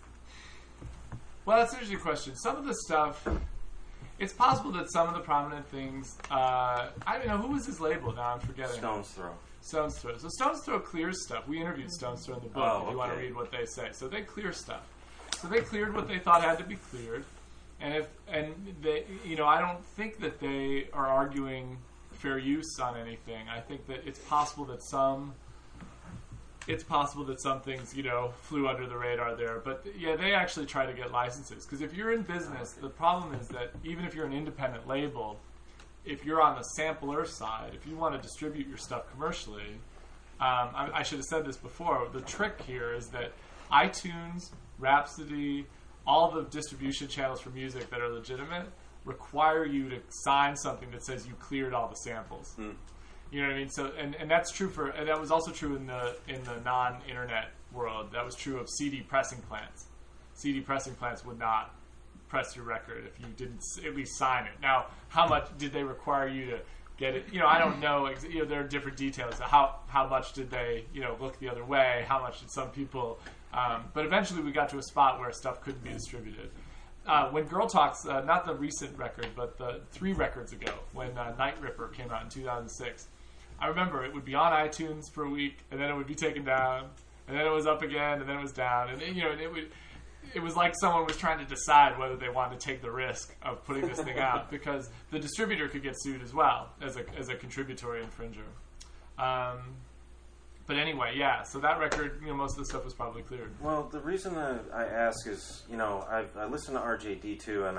Well, that's an interesting question. Some of the stuff, it's possible that some of the prominent things, uh, I don't know, who was his label now? I'm forgetting. Stone's Throw. Stone's Throw. So Stone's Throw clears stuff. We interviewed Stone's Throw in the book Oh, if you want to okay. read what they say. So they clear stuff. So they cleared what they thought had to be cleared. And if and they, you know, I don't think that they are arguing fair use on anything. I think that it's possible that some it's possible that some things, you know, flew under the radar there. But yeah, they actually try to get licenses. Because if you're in business, the problem is that even if you're an independent label, if you're on the sampler side, if you want to distribute your stuff commercially, um, I, I should have said this before, the trick here is that iTunes, Rhapsody, all the distribution channels for music that are legitimate require you to sign something that says you cleared all the samples. Hmm. You know what I mean? So, and, and that's true for, and that was also true in the in the non-internet world. That was true of C D pressing plants. C D pressing plants would not press your record if you didn't s- at least sign it. Now, how much did they require you to get it? You know, I don't know. Ex- you know, there are different details. How how much did they, you know, look the other way? How much did some people? Um, but eventually, we got to a spot where stuff couldn't be distributed. Uh, when Girl Talks, uh, not the recent record, but the three records ago, when uh, Night Ripper came out in two thousand six, I remember it would be on iTunes for a week, and then it would be taken down, and then it was up again, and then it was down, and you know, it would. It was like someone was trying to decide whether they wanted to take the risk of putting this thing out, because the distributor could get sued as well as a as a contributory infringer. Um, but anyway, yeah. So that record, you know, most of the stuff was probably cleared. Well, the reason I, I ask is, you know, I've, I listen to R J D two, and I've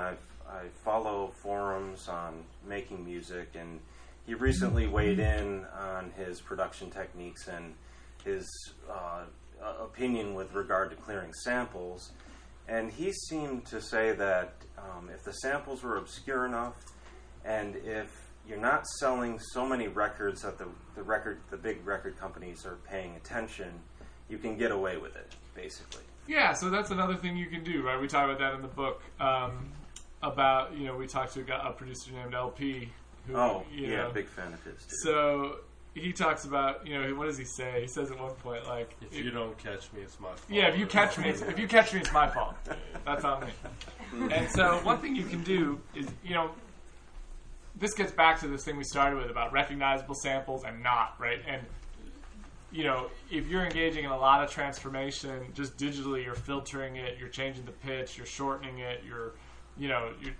I follow forums on making music, and he recently weighed in on his production techniques and his uh, opinion with regard to clearing samples. And he seemed to say that um, if the samples were obscure enough, and if you're not selling so many records that the, the record, the big record companies are paying attention, you can get away with it, basically. Yeah, so that's another thing you can do, right? We talk about that in the book. Um, about, you know, we talked to a, guy, a producer named L P. Who, oh, you yeah, know, big fan of his, too. So he talks about, you know, what does he say? He says at one point, like, if you don't catch me, it's my fault. Yeah, if you catch me, it's, if you catch me, it's my fault. That's on me. And so one thing you can do is, you know, this gets back to this thing we started with about recognizable samples and not, right? And, you know, if you're engaging in a lot of transformation, just digitally, you're filtering it, you're changing the pitch, you're shortening it, you're, you know, you're,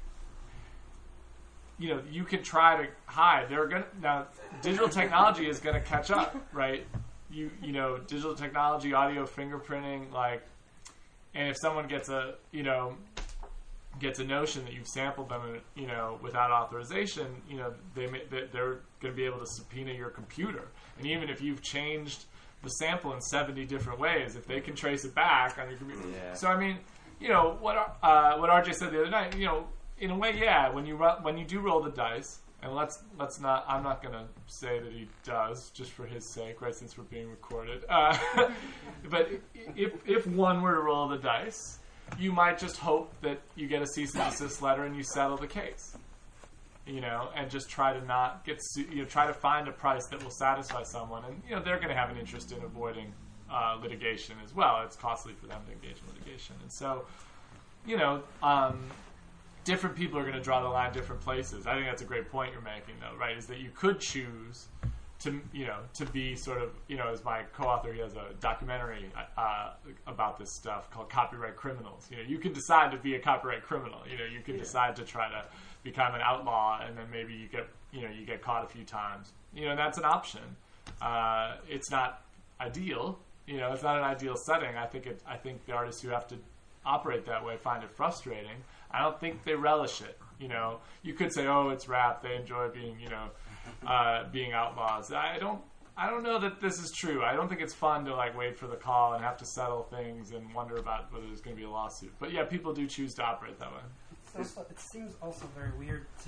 you know, you can try to hide. They're gonna now. Digital technology is going to catch up, right? You you know, digital technology, audio fingerprinting, like, and if someone gets a you know gets a notion that you've sampled them, you know, without authorization, you know, they may, they're going to be able to subpoena your computer, and even if you've changed the sample in seventy different ways, if they can trace it back on your computer. Yeah. So I mean, you know what uh, what R J said the other night, you know. In a way, yeah. When you ro- when you do roll the dice, and let's let's not. I'm not going to say that he does, just for his sake, right? Since we're being recorded. Uh, but if if one were to roll the dice, you might just hope that you get a cease and desist letter and you settle the case. You know, and just try to not get su- you know try to find a price that will satisfy someone, and you know they're going to have an interest in avoiding uh, litigation as well. It's costly for them to engage in litigation, and so you know. Um, Different people are going to draw the line different places. I think that's a great point you're making, though, right? Is that you could choose to, you know, to be sort of, you know, as my co-author, he has a documentary uh, about this stuff called Copyright Criminals. You know, you can decide to be a copyright criminal. You know, you can yeah. decide to try to become an outlaw, and then maybe you get, you know, you get caught a few times. You know, that's an option. Uh, it's not ideal. You know, it's not an ideal setting. I think it. I think the artists who have to operate that way find it frustrating. I don't think they relish it. You know, you could say, "Oh, it's rap. They enjoy being, you know, uh, being outlaws." I don't. I don't know that this is true. I don't think it's fun to like wait for the call and have to settle things and wonder about whether there's going to be a lawsuit. But yeah, people do choose to operate that way. It's also, it seems also very weird to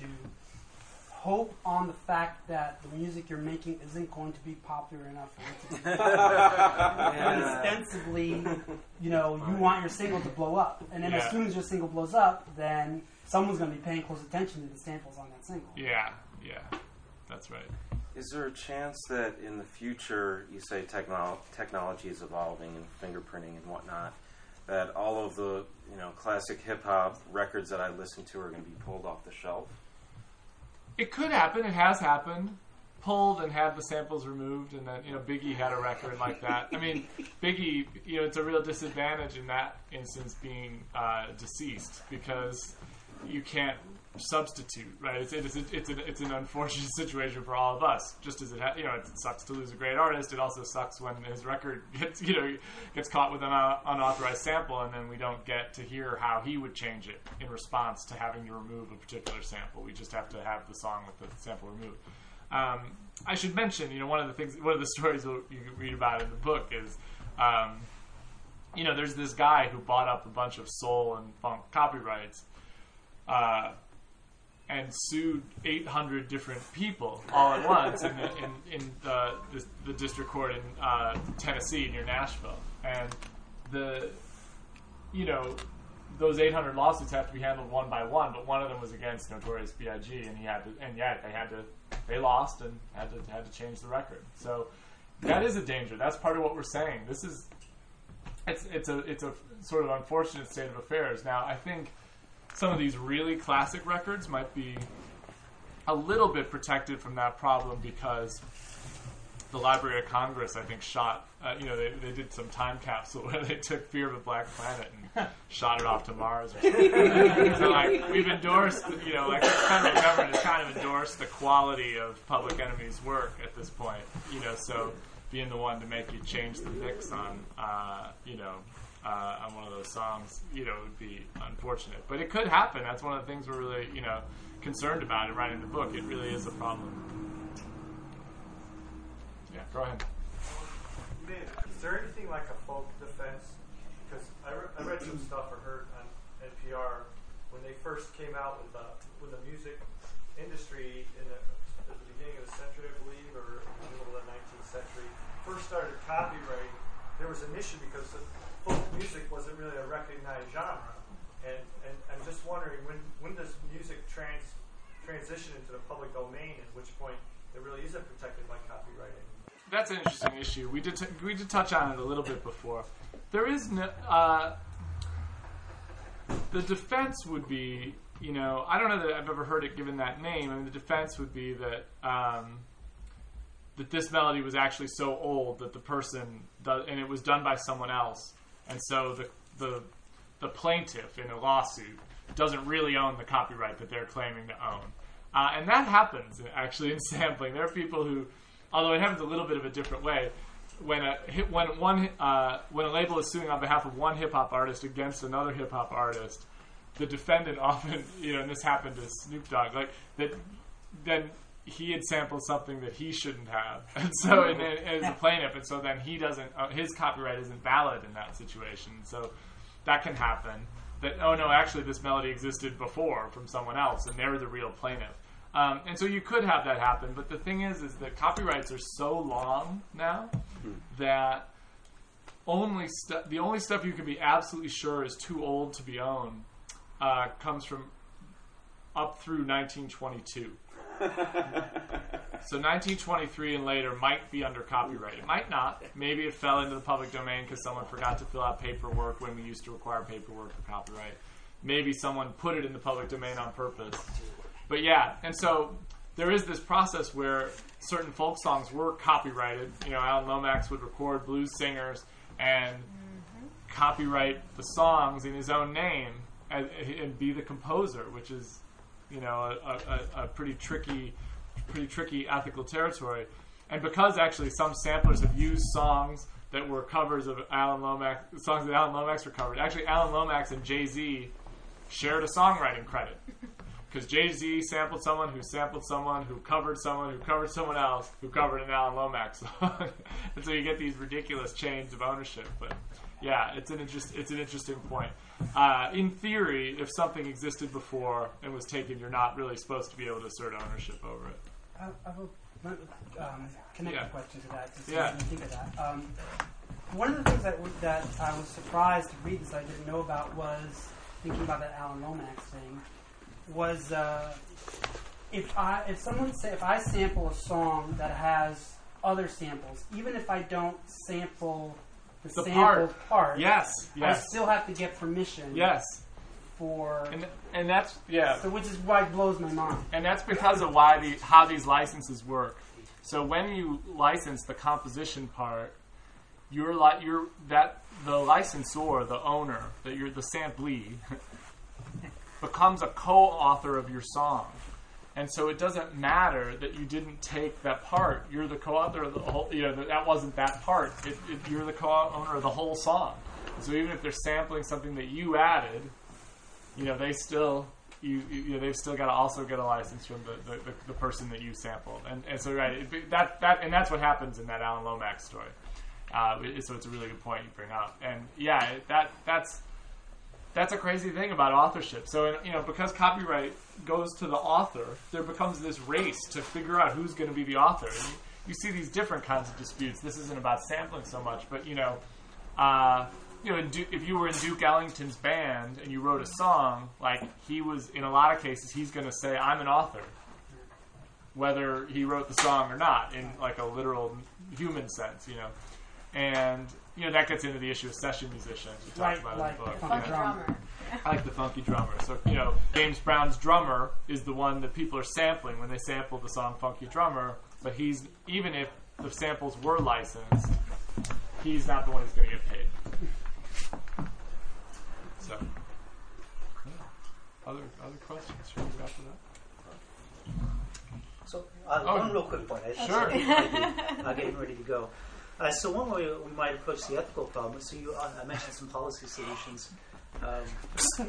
hope on the fact that the music you're making isn't going to be popular enough for it to be and ostensibly, you know, you want your single to blow up. And then yeah. as soon as your single blows up, then someone's going to be paying close attention to the samples on that single. Yeah, yeah, that's right. Is there a chance that in the future, you say technolo- technology is evolving and fingerprinting and whatnot, that all of the, you know, classic hip-hop records that I listen to are going to be pulled off the shelf? It could happen. It has happened. Pulled and had the samples removed, and then, you know, Biggie had a record like that. I mean, Biggie, you know, it's a real disadvantage in that instance being uh, deceased because you can't substitute, right? It's it's it's an, it's an unfortunate situation for all of us. Just as it ha- you know, it sucks to lose a great artist. It also sucks when his record gets you know gets caught with an uh, unauthorized sample, and then we don't get to hear how he would change it in response to having to remove a particular sample. We just have to have the song with the sample removed. Um, I should mention, you know, one of the things, one of the stories you can read about in the book is, um, you know, there's this guy who bought up a bunch of soul and funk copyrights. Uh, and sued eight hundred different people all at once in the, in, in the, the, the district court in uh, Tennessee near Nashville. And the, you know, those eight hundred lawsuits have to be handled one by one, but one of them was against Notorious B I G, and he had to, and yeah, they had to, they lost and had to had to change the record. So that is a danger. That's part of what we're saying. This is, it's it's a it's a sort of unfortunate state of affairs. Now, I think some of these really classic records might be a little bit protected from that problem because the Library of Congress, I think, shot, uh, you know, they, they did some time capsule where they took Fear of a Black Planet and shot it off to Mars or something. So, like, we've endorsed, you know, like, the federal government has kind of endorsed the quality of Public Enemy's work at this point, you know, so being the one to make you change the mix on, uh, you know, uh, on one of those songs, you know, it would be unfortunate. But it could happen. That's one of the things we're really, you know, concerned about in writing the book. It really is a problem. Yeah, go ahead. Is there anything like a folk defense? Because I, re- I read some stuff or heard on N P R when they first came out with the, with the music industry in the, at the beginning of the century, I believe, or in the middle of the nineteenth century, first started copywriting. There was an issue because folk music wasn't really a recognized genre. And, and I'm just wondering, when, when does music trans, transition into the public domain, at which point it really isn't protected by copywriting? That's an interesting issue. We did t- we did touch on it a little bit before. There is no, uh, the defense would be, you know, I don't know that I've ever heard it given that name. I mean, the defense would be that um, that this melody was actually so old that the person does, and it was done by someone else, and so the the the plaintiff in a lawsuit doesn't really own the copyright that they're claiming to own, uh, and that happens actually in sampling. There are people who, although it happens a little bit of a different way, when a hit, when one uh, when a label is suing on behalf of one hip hop artist against another hip hop artist, the defendant often, you know, and this happened to Snoop Dogg, like that, then he had sampled something that he shouldn't have, and so and, and, and as a plaintiff, and so then he doesn't, uh, his copyright isn't valid in that situation. So that can happen. That oh no, actually this melody existed before from someone else, and they're the real plaintiff. Um, and so you could have that happen, but the thing is, is that copyrights are so long now that only stu- the only stuff you can be absolutely sure is too old to be owned uh, comes from up through nineteen twenty-two. So nineteen twenty-three and later might be under copyright. It might not. Maybe it fell into the public domain because someone forgot to fill out paperwork when we used to require paperwork for copyright. Maybe someone put it in the public domain on purpose. But yeah, and so there is this process where certain folk songs were copyrighted. You know, Alan Lomax would record blues singers and mm-hmm. copyright the songs in his own name and, and be the composer, which is, you know, a, a, a pretty tricky, pretty tricky ethical territory. And because actually some samplers have used songs that were covers of Alan Lomax, songs that Alan Lomax recovered. Actually, Alan Lomax and Jay-Z shared a songwriting credit. Because Jay-Z sampled someone who sampled someone who covered someone who covered someone else who covered an Alan Lomax song. And so you get these ridiculous chains of ownership. But yeah, it's an interest, it's an interesting point. Uh, in theory, if something existed before and was taken, you're not really supposed to be able to assert ownership over it. I have a um, connected Yeah. question to that. To Yeah. think of that. Um, one of the things that, w- that I was surprised to read, that I didn't know about, was thinking about that Alan Lomax thing. Was uh, if I if someone say if I sample a song that has other samples, even if I don't sample the, The sampled part. part, Yes, yes. I still have to get permission. Yes. For and and that's yeah. So which is why it blows my mind. And that's because of why the how these licenses work. So when you license the composition part, you're like you're that the licensor, the owner, that you're the samplee. becomes a co-author of your song. And so it doesn't matter that you didn't take that part. You're the co-author of the whole, you know, that wasn't that part. It, it, you're the co-owner of the whole song. So even if they're sampling something that you added, you know, they still, you, you know, they've still got to also get a license from the, the, the, the person that you sampled. And, and so, right, it, that, that, and that's what happens in that Alan Lomax story. Uh, it, so it's a really good point you bring up. And yeah, it, that, that's, That's a crazy thing about authorship. So, you know, because copyright goes to the author, there becomes this race to figure out who's going to be the author. And you, you see these different kinds of disputes. This isn't about sampling so much, but, you know, uh, you know, in Du- if you were in Duke Ellington's band and you wrote a song, like, he was, in a lot of cases, he's going to say, I'm an author, whether he wrote the song or not, in, like, a literal human sense, you know. And, you know, that gets into the issue of session musicians. We talked Like, about like in the book. the Funky Yeah. drummer. I like the funky drummer. So, you know, James Brown's drummer is the one that people are sampling when they sample the song Funky Drummer, but he's, even if the samples were licensed, he's not the one who's going to get paid. So, yeah. Other other questions? Should we wrap it up? So, uh, Oh. one real quick point. I just Sure. I'm getting ready to go. Uh, so one way we might approach the ethical problem. So you uh, I mentioned some policy solutions. Um,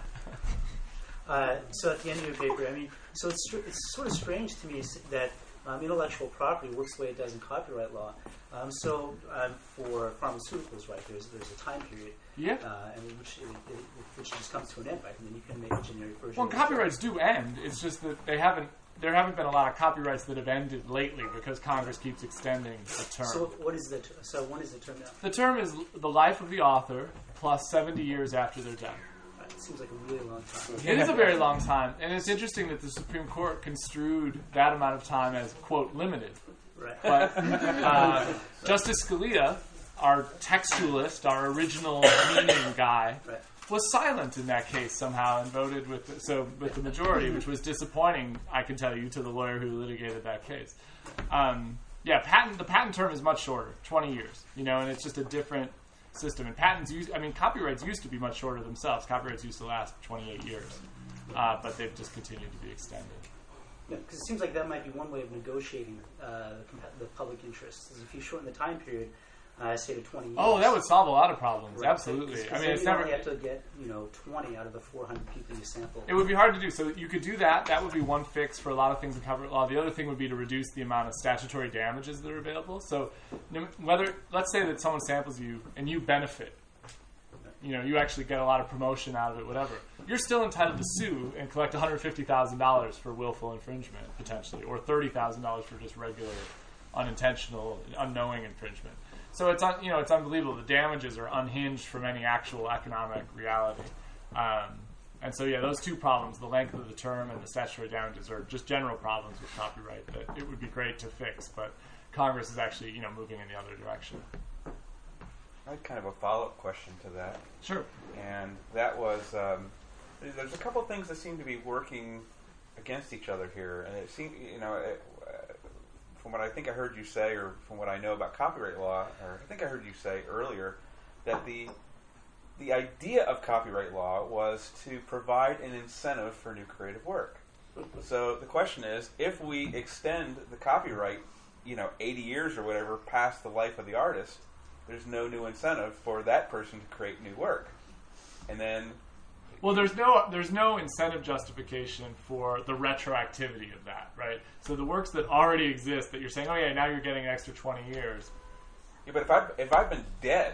uh, so at the end of your paper, I mean, so it's str- it's sort of strange to me that um, intellectual property works the way it does in copyright law. Um, so um, for pharmaceuticals, right, there's there's a time period, Yeah. uh, and which it, it, which just comes to an end, right, and then you can make a generic version. Well, of the copyrights do end. It's just that they haven't. There haven't been a lot of copyrights that have ended lately because Congress keeps extending the term. So what is the t- so when is the term now? The term is the life of the author plus seventy years after their death. Right, it seems like a really long time. It is a very long time, and it's interesting that the Supreme Court construed that amount of time as, quote, limited. Right. But uh, Justice Scalia, our textualist, our original meaning guy, Right. was silent in that case somehow and voted with the, so with the majority, which was disappointing, I can tell you, to the lawyer who litigated that case. Um, yeah, patent the patent term is much shorter, twenty years, you know, and it's just a different system. And patents, use, I mean, copyrights used to be much shorter themselves. Copyrights used to last twenty-eight years, uh, but they've just continued to be extended. Yeah, because it seems like that might be one way of negotiating uh, the, compa- the public interests. Is if you shorten the time period, uh, say to twenty years. Oh, that would solve a lot of problems. Right. Absolutely. Cause, I cause mean, it's you never. only have to get you know twenty out of the four hundred people you sample. It would be hard to do. So you could do that. That would be one fix for a lot of things in copyright law. The other thing would be to reduce the amount of statutory damages that are available. So no- whether, let's say that someone samples you and you benefit, you know, you actually get a lot of promotion out of it, whatever. You're still entitled to sue and collect one hundred fifty thousand dollars for willful infringement, potentially, or thirty thousand dollars for just regular, unintentional, unknowing infringement. So it's un, you know it's unbelievable. The damages are unhinged from any actual economic reality. Um, and so yeah, those two problems, the length of the term and the statutory damages, are just general problems with copyright that it would be great to fix, but Congress is actually you know moving in the other direction. I had kind of a follow-up question to that, Sure. and that was um, there's a couple of things that seem to be working against each other here, and it seems you know. It, uh, From what I think I heard you say, or from what I know about copyright law, or I think I heard you say earlier, that the the idea of copyright law was to provide an incentive for new creative work. So the question is, if we extend the copyright, you know, eighty years or whatever past the life of the artist, there's no new incentive for that person to create new work. And then Well, there's no there's no incentive justification for the retroactivity of that, right? So the works that already exist that you're saying, oh yeah, now you're getting an extra twenty years. yeah, but if I if I've been dead,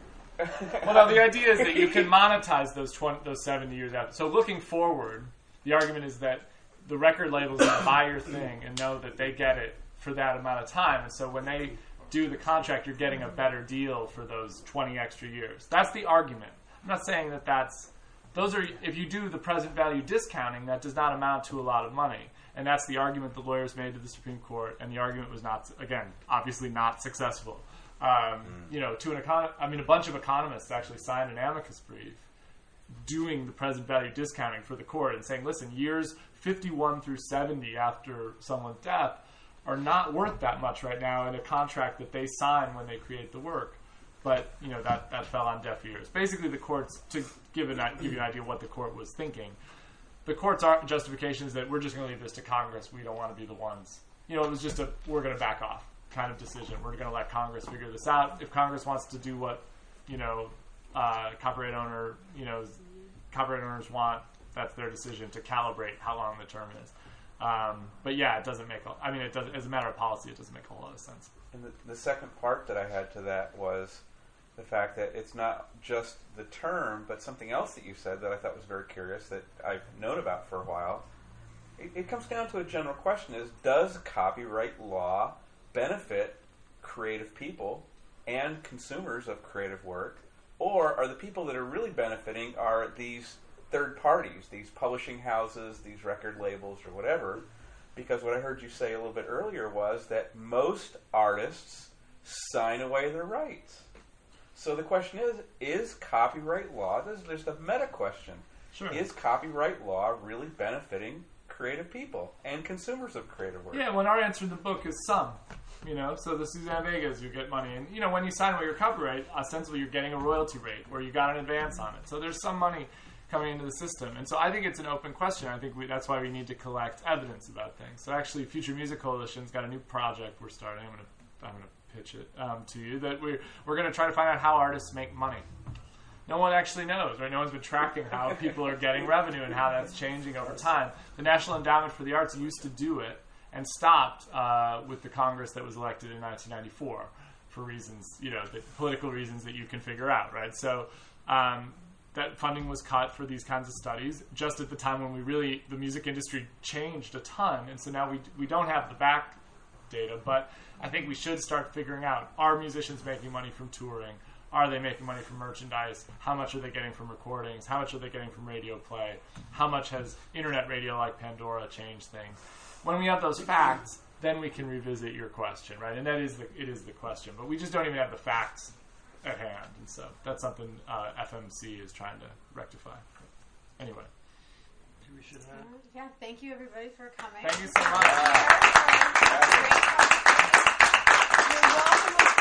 Well, now the idea is that you can monetize those twenty, those seventy years after. So looking forward, the argument is that the record labels can buy your thing and know that they get it for that amount of time, and so when they do the contract, you're getting a better deal for those twenty extra years. That's the argument. I'm not saying that that's Those are, if you do the present value discounting, that does not amount to a lot of money. And that's the argument the lawyers made to the Supreme Court, and the argument was not, again, obviously not successful. Um, mm. You know, to an econ- I mean, a bunch of economists actually signed an amicus brief doing the present value discounting for the court and saying, listen, years fifty-one through seventy after someone's death are not worth that much right now in a contract that they sign when they create the work. But, you know, that, that fell on deaf ears. Basically, the courts, to give, an, give you an idea of what the court was thinking, the court's justification is that we're just going to leave this to Congress. We don't want to be the ones. You know, it was just a, we're going to back off kind of decision. We're going to let Congress figure this out. If Congress wants to do what, you know, uh, copyright owner, you know, copyright owners want, that's their decision to calibrate how long the term is. Um, but yeah, it doesn't make, a, I mean, it does, as a matter of policy, it doesn't make a whole lot of sense. And the, the second part that I had to that was the fact that it's not just the term, but something else that you said that I thought was very curious that I've known about for a while. It, it comes down to a general question is, does copyright law benefit creative people and consumers of creative work? Or are the people that are really benefiting are these third parties, these publishing houses, these record labels, or whatever? Because what I heard you say a little bit earlier was that most artists sign away their rights. So the question is, is copyright law, there's, there's the meta question, Sure. is copyright law really benefiting creative people and consumers of creative work? Yeah, when our answer in the book is some. You know, so the Suzanne Vegas, you get money. And, you know, when you sign away your copyright, ostensibly you're getting a royalty rate or you got an advance on it. So there's some money coming into the system. And so I think it's an open question. I think we, that's why we need to collect evidence about things. So actually, Future Music Coalition's got a new project we're starting. I'm going to I'm going to pitch it um, to you, that we're, we're going to try to find out how artists make money. No one actually knows, right? No one's been tracking how people are getting revenue and how that's changing over time. The National Endowment for the Arts used to do it and stopped uh, with the Congress that was elected in nineteen ninety-four for reasons, you know, the political reasons that you can figure out, right? So um, that funding was cut for these kinds of studies just at the time when we really, the music industry changed a ton, and so now we we don't have the back data, but I think we should start figuring out, are musicians making money from touring? Are they making money from merchandise? How much are they getting from recordings? How much are they getting from radio play? How much has internet radio like Pandora changed things? When we have those facts, then we can revisit your question, right? And that is the, it is the question. But we just don't even have the facts at hand. And so that's something uh, F M C is trying to rectify. Anyway. We should have. Yeah, thank you everybody for coming. Thank you so much. You're welcome.